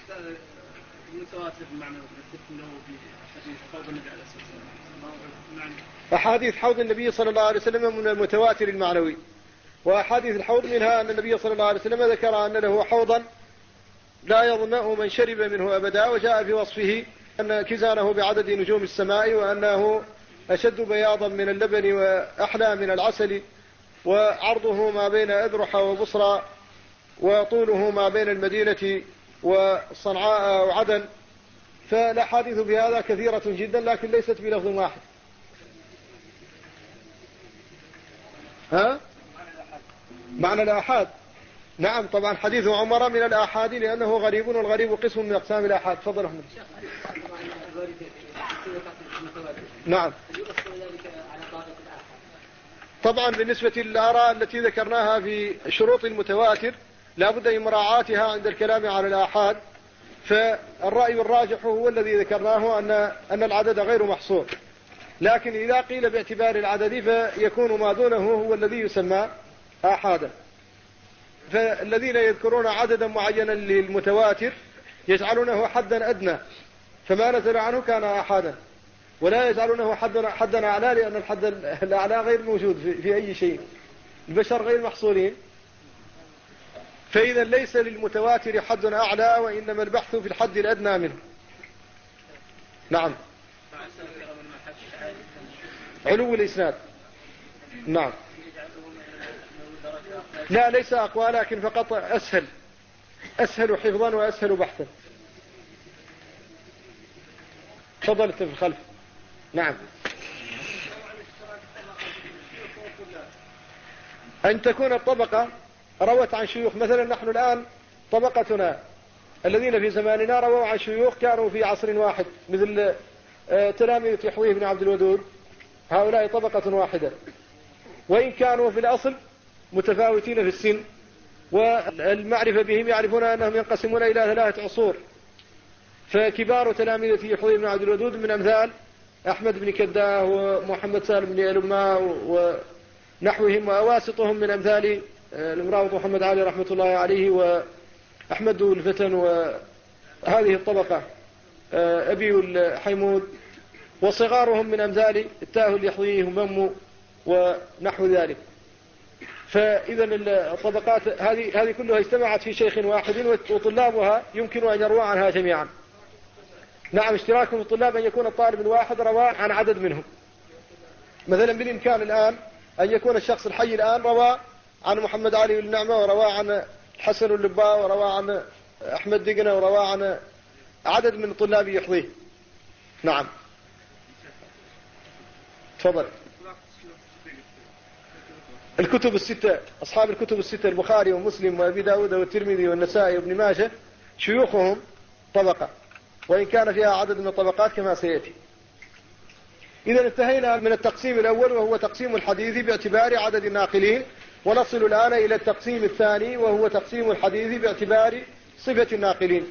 أحاديث حوض النبي صلى الله عليه وسلم من المتواتر المعنوي، وأحاديث الحوض منها أن النبي صلى الله عليه وسلم ذكر أن له حوضا لا يظنه من شرب منه أبدا، وجاء في وصفه أن كزانه بعدد نجوم السماء، وأنه أشد بياضا من اللبن وأحلى من العسل، وعرضه ما بين أذرح وبصرى، وطوله ما بين المدينة وصنعاء وعدن. فالأحاديث في هذا كثيرة جدا، لكن ليست بلفظ واحد. ها؟ معنى الآحاد. نعم طبعا حديث عمر من الآحاد لأنه غريب، والغريب قسم من أقسام الآحاد. تفضل أحمد. نعم. طبعا بالنسبة للآراء التي ذكرناها في شروط المتواتر لا بد من مراعاتها عند الكلام على الآحاد، فالرأي الراجح هو الذي ذكرناه أن أن العدد غير محصور، لكن إذا قيل باعتبار العدد فيكون ما دونه هو الذي يسمى آحادا. فالذين يذكرون عددا معينا للمتواتر يجعلونه حدا أدنى، فما نزل عنه كان آحادا، ولا يجعلونه حدا حدا أعلى، لأن الحد الأعلى غير موجود في, في أي شيء، البشر غير محصورين. فإذا ليس للمتواتر حد أعلى، وإنما البحث في الحد الأدنى منه. نعم. علو الإسناد. نعم. لا ليس أقوى، لكن فقط أسهل، أسهل حفظا وأسهل بحثا. تفضل في الخلف. نعم. أن تكون الطبقة روت عن شيوخ، مثلا نحن الآن طبقتنا الذين في زماننا رووا عن شيوخ كانوا في عصر واحد، مثل تلاميذ يحويه بن عبد الودود، هؤلاء طبقة واحدة، وإن كانوا في الأصل متفاوتين في السن، والمعرفة بهم يعرفون أنهم ينقسمون إلى ثلاثة عصور. فكبار تلاميذ يحويه بن عبد الودود من أمثال أحمد بن كداه ومحمد سالم بن ألماء ونحوهم، وأواسطهم من أمثال المراوط محمد علي رحمة الله عليه، وأحمد الفتن، وهذه الطبقة أبي الحيمود، وصغارهم من أمثال التاه اليحويه وممو ونحو ذلك. فإذا الطبقات هذه هذه كلها اجتمعت في شيخ واحد، وطلابها يمكن أن يروى عنها جميعا. نعم، اشتراكهم الطلاب أن يكون الطالب الواحد روى عن عدد منهم. مثلا بالإمكان الآن أن يكون الشخص الحي الآن روى عن محمد علي النعمة، وروى عن حسن اللباء، وروى عن أحمد دقنة، وروى عن عدد من الطلاب يحظيه. نعم. تفضل. الكتب الستة، أصحاب الكتب الستة البخاري ومسلم وأبي داود والترمذي والنسائي وابن ماجه شيوخهم طبقة، وإن كان فيها عدد من الطبقات كما سيأتي. إذا انتهينا من التقسيم الأول وهو تقسيم الحديث باعتبار عدد الناقلين، ونصل الآن إلى التقسيم الثاني وهو تقسيم الحديث باعتبار صفة الناقلين.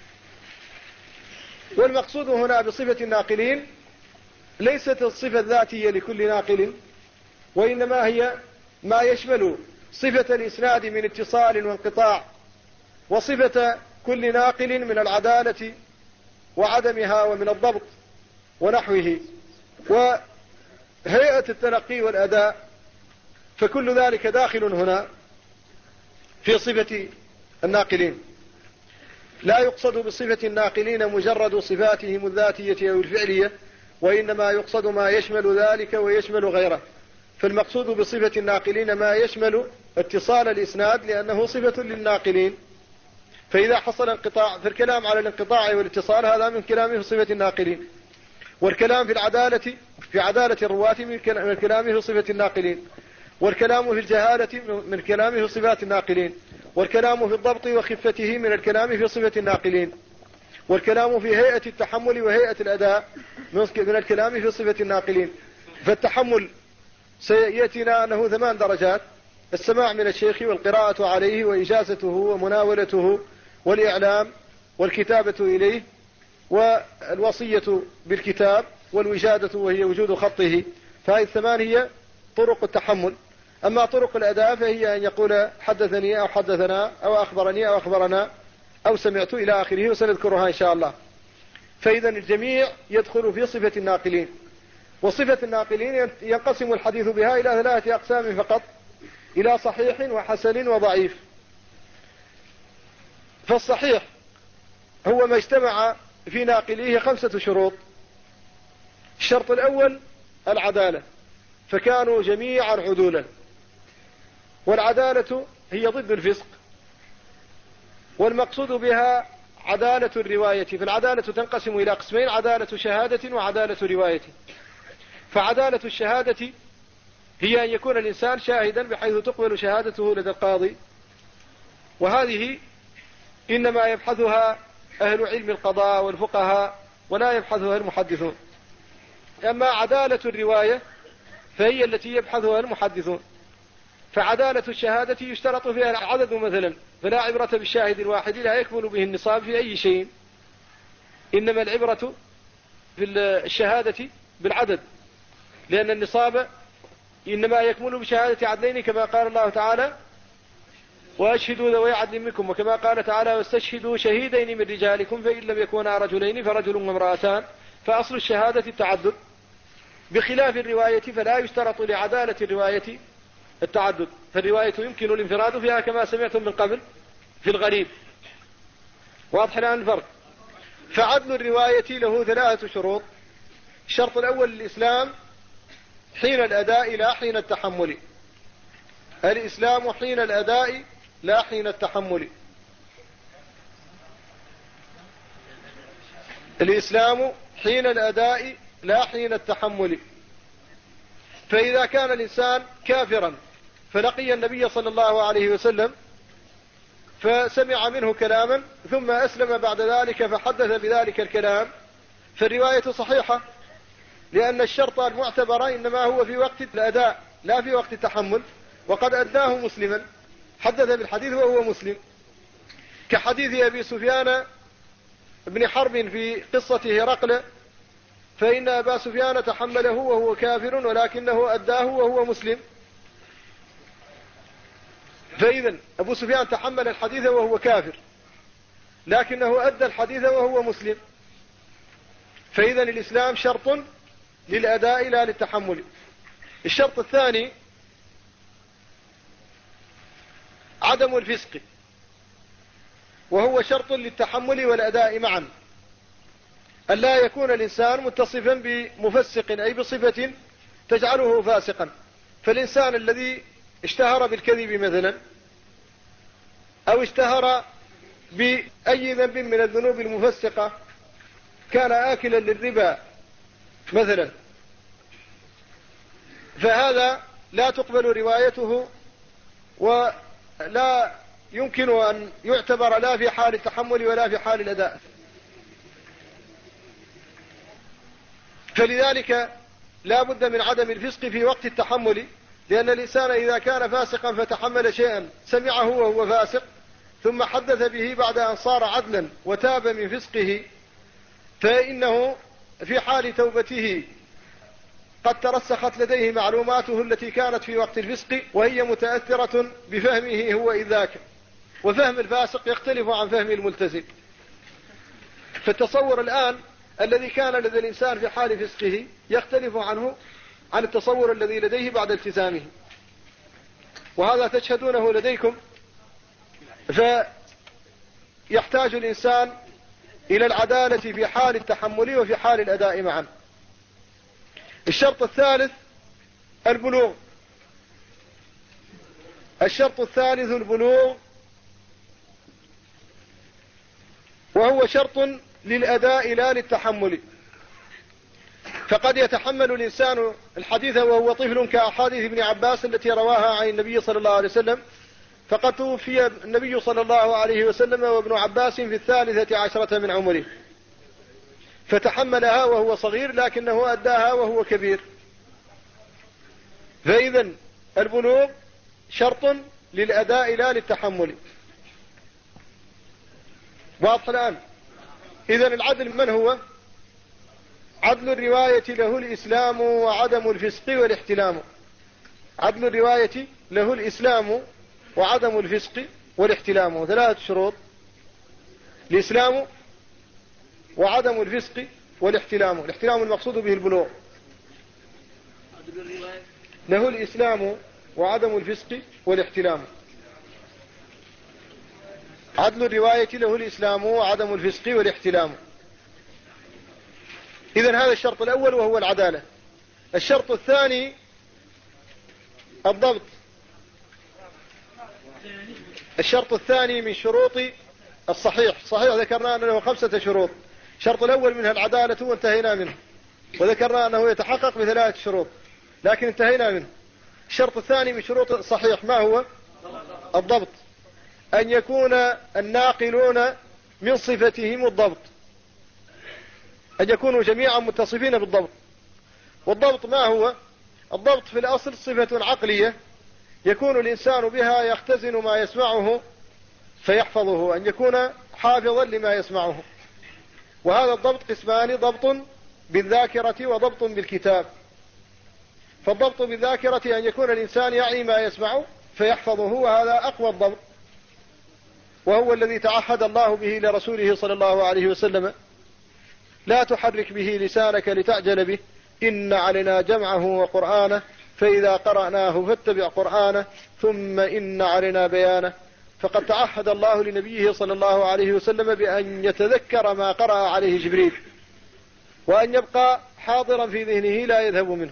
والمقصود هنا بصفة الناقلين ليست الصفة الذاتية لكل ناقل، وإنما هي ما يشمل صفة الإسناد من اتصال وانقطاع، وصفة كل ناقل من العدالة وعدمها ومن الضبط ونحوه، وهيئة التلقي والأداء، فكل ذلك داخل هنا في صفة الناقلين. لا يقصد بصفة الناقلين مجرد صفاتهم الذاتية أو الفعلية، وإنما يقصد ما يشمل ذلك ويشمل غيره. فالمقصود بصفة الناقلين ما يشمل اتصال الإسناد لأنه صفة للناقلين. فإذا حصل انقطاع، فالكلام على الانقطاع والاتصال هذا من كلامه في صفة الناقلين، والكلام في العدالة في عدالة الرواة من كلامه في صفة الناقلين، والكلام في الجهالة من كلامه في صفات الناقلين، والكلام في الضبط وخفته من الكلام في صفة الناقلين، والكلام في هيئة التحمل وهيئة الأداء من الكلام في صفة الناقلين. فالتحمل سيأتينا أنه ثمان درجات: السماع من الشيخ والقراءة عليه وإجازته ومناولته والإعلام والكتابة إليه والوصية بالكتاب والوجادة وهي وجود خطه. فهذه الثمان هي طرق التحمل. أما طرق الأداء فهي أن يقول حدثني أو حدثنا أو أخبرني أو أخبرنا أو سمعت إلى آخره، وسنذكرها إن شاء الله. فإذا الجميع يدخل في صفة الناقلين. وصفة الناقلين ينقسم الحديث بها إلى ثلاثة أقسام فقط: إلى صحيح وحسن وضعيف. فالصحيح هو ما اجتمع في ناقليه خمسة شروط. الشرط الأول العدالة، فكانوا جميعا عدولا، والعدالة هي ضد الفسق، والمقصود بها عدالة الرواية. فالعدالة تنقسم إلى قسمين: عدالة شهادة وعدالة رواية. فعدالة الشهادة هي أن يكون الإنسان شاهدا بحيث تقبل شهادته لدى القاضي، وهذه إنما يبحثها أهل علم القضاء والفقهاء ولا يبحثها المحدثون. أما عدالة الرواية فهي التي يبحثها المحدثون. فعدالة الشهادة يشترط فيها العدد مثلا، فلا عبرة بالشاهد الواحد لا يكمل به النصاب في أي شيء، إنما العبرة في الشهادة بالعدد، لأن النصاب إنما يكمل بشهادة عدلين كما قال الله تعالى: وأشهدوا ذوي عدل منكم، وكما قال تعالى: واستشهدوا شهيدين من رجالكم فإن لم يكونا رجلين فرجل وامرأتان. فأصل الشهادة التعدد، بخلاف الرواية فلا يشترط لعدالة الرواية التعدد، فالرواية يمكن الانفراد فيها كما سمعتم من قبل في الغريب. واضح الآن الفرق. فعدل الرواية له ثلاثة شروط: الشرط الأول الإسلام حين الأداء لا حين التحمل. الإسلام حين الأداء لا حين التحمل. الإسلام حين الأداء لا حين التحمل. فإذا كان الإنسان كافرا فلقي النبي صلى الله عليه وسلم فسمع منه كلاما ثم أسلم بعد ذلك فحدث بذلك الكلام، فالرواية صحيحة، لأن الشرط المعتبر إنما هو في وقت الأداء لا في وقت التحمل. وقد أداه مسلما، حدث بالحديث وهو مسلم، كحديث أبي سفيان بن حرب في قصة هرقل، فإن أبا سفيان تحمله وهو كافر ولكنه أداه وهو مسلم. فإذا أبو سفيان تحمل الحديث وهو كافر لكنه أدى الحديث وهو مسلم. فإذا الإسلام شرط للأداء لا للتحمل. الشرط الثاني عدم الفسق، وهو شرط للتحمل والأداء معا، أن لا يكون الإنسان متصفا بمفسق أي بصفة تجعله فاسقا. فالإنسان الذي اشتهر بالكذب مثلا أو اشتهر بأي ذنب من الذنوب المفسقة، كان آكلا للربا مثلا، فهذا لا تقبل روايته ولا يمكن أن يعتبر لا في حال التحمل ولا في حال الأداء. فلذلك لا بد من عدم الفسق في وقت التحمل، لأن الإنسان إذا كان فاسقا فتحمل شيئا سمعه وهو فاسق ثم حدث به بعد أن صار عدلا وتاب من فسقه، فإنه في حال توبته قد ترسخت لديه معلوماته التي كانت في وقت الفسق وهي متأثرة بفهمه هو إذ ذاك، وفهم الفاسق يختلف عن فهم الملتزم. فالتصور الآن الذي كان لدى الإنسان في حال فسقه يختلف عنه عن التصور الذي لديه بعد التزامه، وهذا تشهدونه لديكم. فيحتاج الإنسان إلى العدالة في حال التحمل وفي حال الأداء معا. الشرط الثالث البلوغ، الشرط الثالث البلوغ، وهو شرط للأداء لا للتحمل، فقد يتحمل الإنسان الحديث وهو طفل كأحاديث ابن عباس التي رواها عن النبي صلى الله عليه وسلم، فقد توفي النبي صلى الله عليه وسلم وابن عباس في الثالثة عشرة من عمره، فتحملها وهو صغير لكنه أداها وهو كبير. فإذا البلوغ شرط للأداء لا للتحمل. واضح الآن؟ إذا العدل من هو؟ عدل الرواية له الإسلام وعدم الفسق والاحتلام. عدل الرواية له الإسلام وعدم الفسق والاحتلام، ثلاثة شروط: الإسلام وعدم الفسق والاحتلام. الاحتلام المقصود به البلوغ. له الإسلام وعدم الفسق والاحتلام. عدل الرواية له الإسلام وعدم الفسق والاحتلام. إذن هذا الشرط الأول وهو العدالة. الشرط الثاني الضبط. الشرط الثاني من شروط الصحيح. صحيح ذكرنا أنه خمسة شروط، الشرط الأول منها العدالة وانتهينا منه، وذكرنا أنه يتحقق بثلاث شروط لكن انتهينا منه. الشرط الثاني من شروط الصحيح ما هو؟ الضبط، أن يكون الناقلون من صفتهم الضبط، أن يكونوا جميعا متصفين بالضبط. والضبط ما هو؟ الضبط في الأصل صفة عقلية يكون الإنسان بها يختزن ما يسمعه فيحفظه، أن يكون حافظا لما يسمعه. وهذا الضبط قسمان: ضبط بالذاكرة وضبط بالكتاب. فالضبط بالذاكرة أن يكون الإنسان يعي ما يسمعه فيحفظه، وهذا أقوى الضبط، وهو الذي تعهد الله به لرسوله صلى الله عليه وسلم: لا تحرك به لسانك لتعجل به، إن علينا جمعه وقرآنه، فإذا قرأناه فاتبع قرآنه، ثم إن علينا بيانه. فقد تعهد الله لنبيه صلى الله عليه وسلم بأن يتذكر ما قرأ عليه جبريل، وأن يبقى حاضرا في ذهنه لا يذهب منه.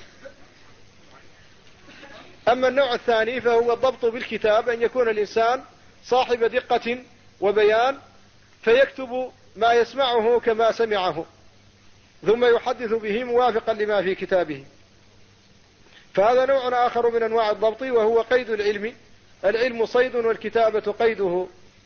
أما النوع الثاني فهو الضبط بالكتاب، أن يكون الإنسان صاحب دقة وبيان فيكتب ما يسمعه كما سمعه، ثم يحدث به موافقا لما في كتابه. فهذا نوع آخر من أنواع الضبط، وهو قيد العلم. العلم صيد والكتابة قيده،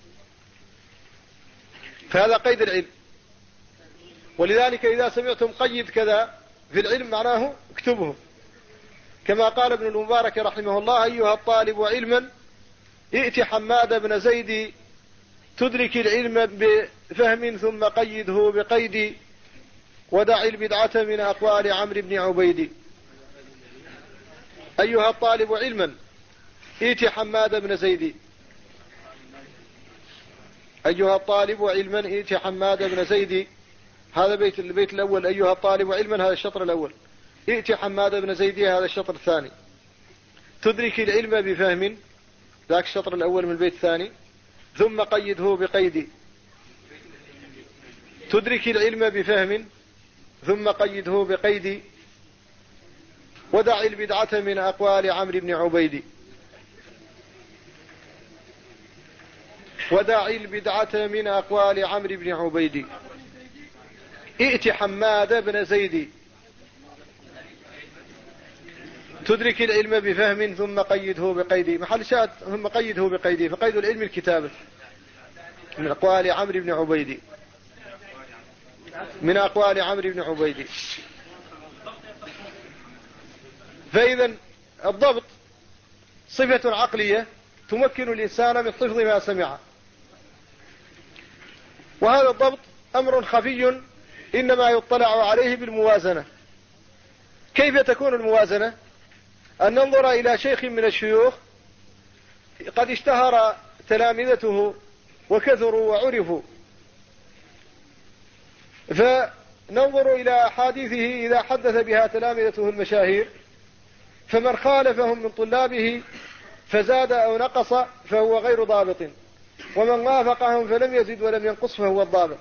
فهذا قيد العلم. ولذلك إذا سمعتم قيد كذا في العلم معناه اكتبه، كما قال ابن المبارك رحمه الله: أيها الطالب علما ائت حماد بن زيد تدرك العلم بفهم ثم قيده بقيد، ودع البدعة من أقوال عمرو بن عبيد. أيها الطالب علما ائت حماد بن زيد. أيها الطالب علما ائت حماد بن زيد، هذا بيت البيت الأول. أيها الطالب علما هذا الشطر الأول. ائت حماد بن زيد هذا الشطر الثاني. تدرك العلم بفهم، ذاك الشطر الأول من البيت الثاني. ثم قيده بقيد. تدرك العلم بفهم ثم قيده بقيد، ودع البدعة من أقوال عمرو بن عبيد. ودع البدعة من أقوال عمرو بن عبيد. ائت حماد بن زيد. تدرك العلم بفهم ثم قيده بقيد، محل شاهد ثم قيده بقيد، فقيد العلم الكتابة من أقوال عمرو بن عبيد. من أقوال عمرو بن عبيد. فإذا الضبط صفة عقلية تمكن الإنسان من حفظ ما سمع، وهذا الضبط أمر خفي إنما يطلع عليه بالموازنة. كيف تكون الموازنة؟ أن ننظر إلى شيخ من الشيوخ قد اشتهر تلامذته وكثروا وعرفوا، فننظر إلى أحاديثه إذا حدث بها تلامذته المشاهير، فمن خالفهم من طلابه فزاد أو نقص فهو غير ضابط، ومن وافقهم فلم يزد ولم ينقص فهو الضابط.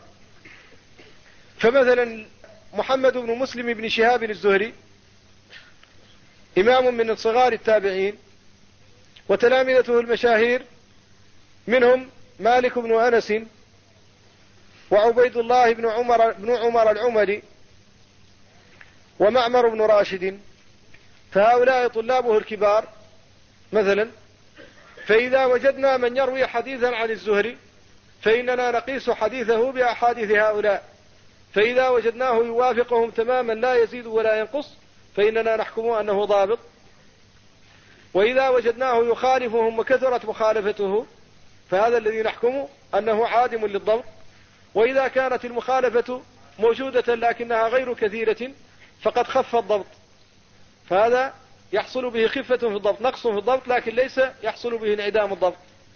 فمثلا محمد بن مسلم بن شهاب الزهري إمام من صغار التابعين، وتلامذته المشاهير منهم مالك بن أنس وعبيد الله بن عمر, بن عمر العمري ومعمر بن راشد، فهؤلاء طلابه الكبار مثلا. فإذا وجدنا من يروي حديثا عن الزهري فإننا نقيس حديثه بأحاديث هؤلاء، فإذا وجدناه يوافقهم تماما لا يزيد ولا ينقص فإننا نحكم أنه ضابط، وإذا وجدناه يخالفهم وكثرت مخالفته فهذا الذي نحكم أنه عادم للضبط. وإذا كانت المخالفة موجودة لكنها غير كثيرة فقد خف الضبط، فهذا يحصل به خفة في الضبط، نقص في الضبط، لكن ليس يحصل به انعدام الضبط.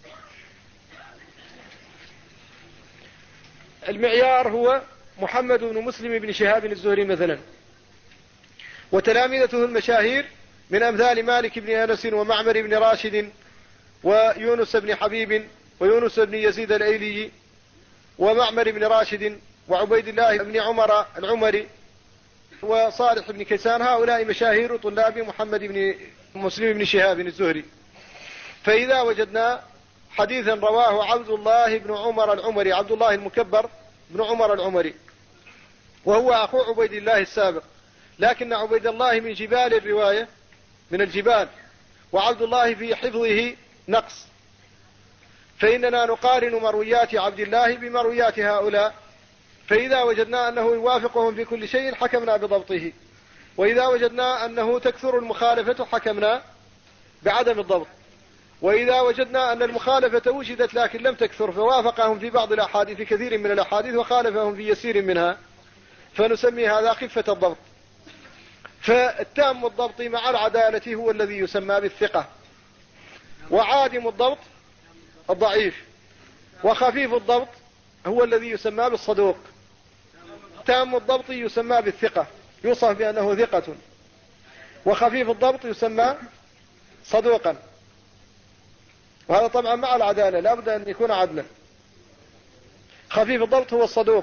المعيار هو محمد بن مسلم بن شهاب الزهري مثلا. وتلامذته المشاهير من أمثال مالك بن أنس ومعمر بن راشد ويونس بن حبيب ويونس بن يزيد الأيلي ومعمر بن راشد وعبيد الله بن عمر العمري وصالح بن كيسان، هؤلاء مشاهير طلاب محمد بن مسلم بن شهاب الزهري. فإذا وجدنا حديثا رواه عبد الله بن عمر العمري، عبد الله المكبر بن عمر العمري، وهو أخو عبيد الله السابق، لكن عبيد الله من جبال الرواية، من الجبال، وعبد الله في حفظه نقص، فإننا نقارن مرويات عبد الله بمرويات هؤلاء، فإذا وجدنا أنه يوافقهم في كل شيء حكمنا بضبطه، وإذا وجدنا أنه تكثر المخالفة حكمنا بعدم الضبط، وإذا وجدنا أن المخالفة وجدت لكن لم تكثر فوافقهم في بعض الأحاديث، في كثير من الأحاديث، وخالفهم في يسير منها، فنسمي هذا خفة الضبط. فالتام الضبط مع العدالة هو الذي يسمى بالثقة، وعادم الضبط الضعيف، وخفيف الضبط هو الذي يسمى بالصدوق. تام الضبط يسمى بالثقة، يوصف بأنه ثقة، وخفيف الضبط يسمى صدوقا، وهذا طبعا مع العدالة لا بد أن يكون عدلا. خفيف الضبط هو الصدوق،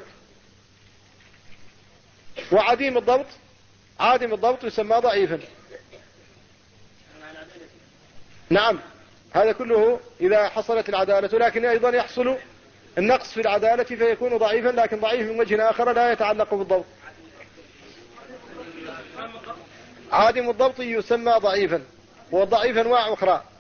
وعديم الضبط عادم الضبط يسمى ضعيفا. نعم، هذا كله إذا حصلت العدالة، لكن أيضا يحصل النقص في العدالة فيكون ضعيفا، لكن ضعيف من وجه آخر لا يتعلق بالضبط. عادم الضبط يسمى ضعيفا، والضعيف أنواع أخرى،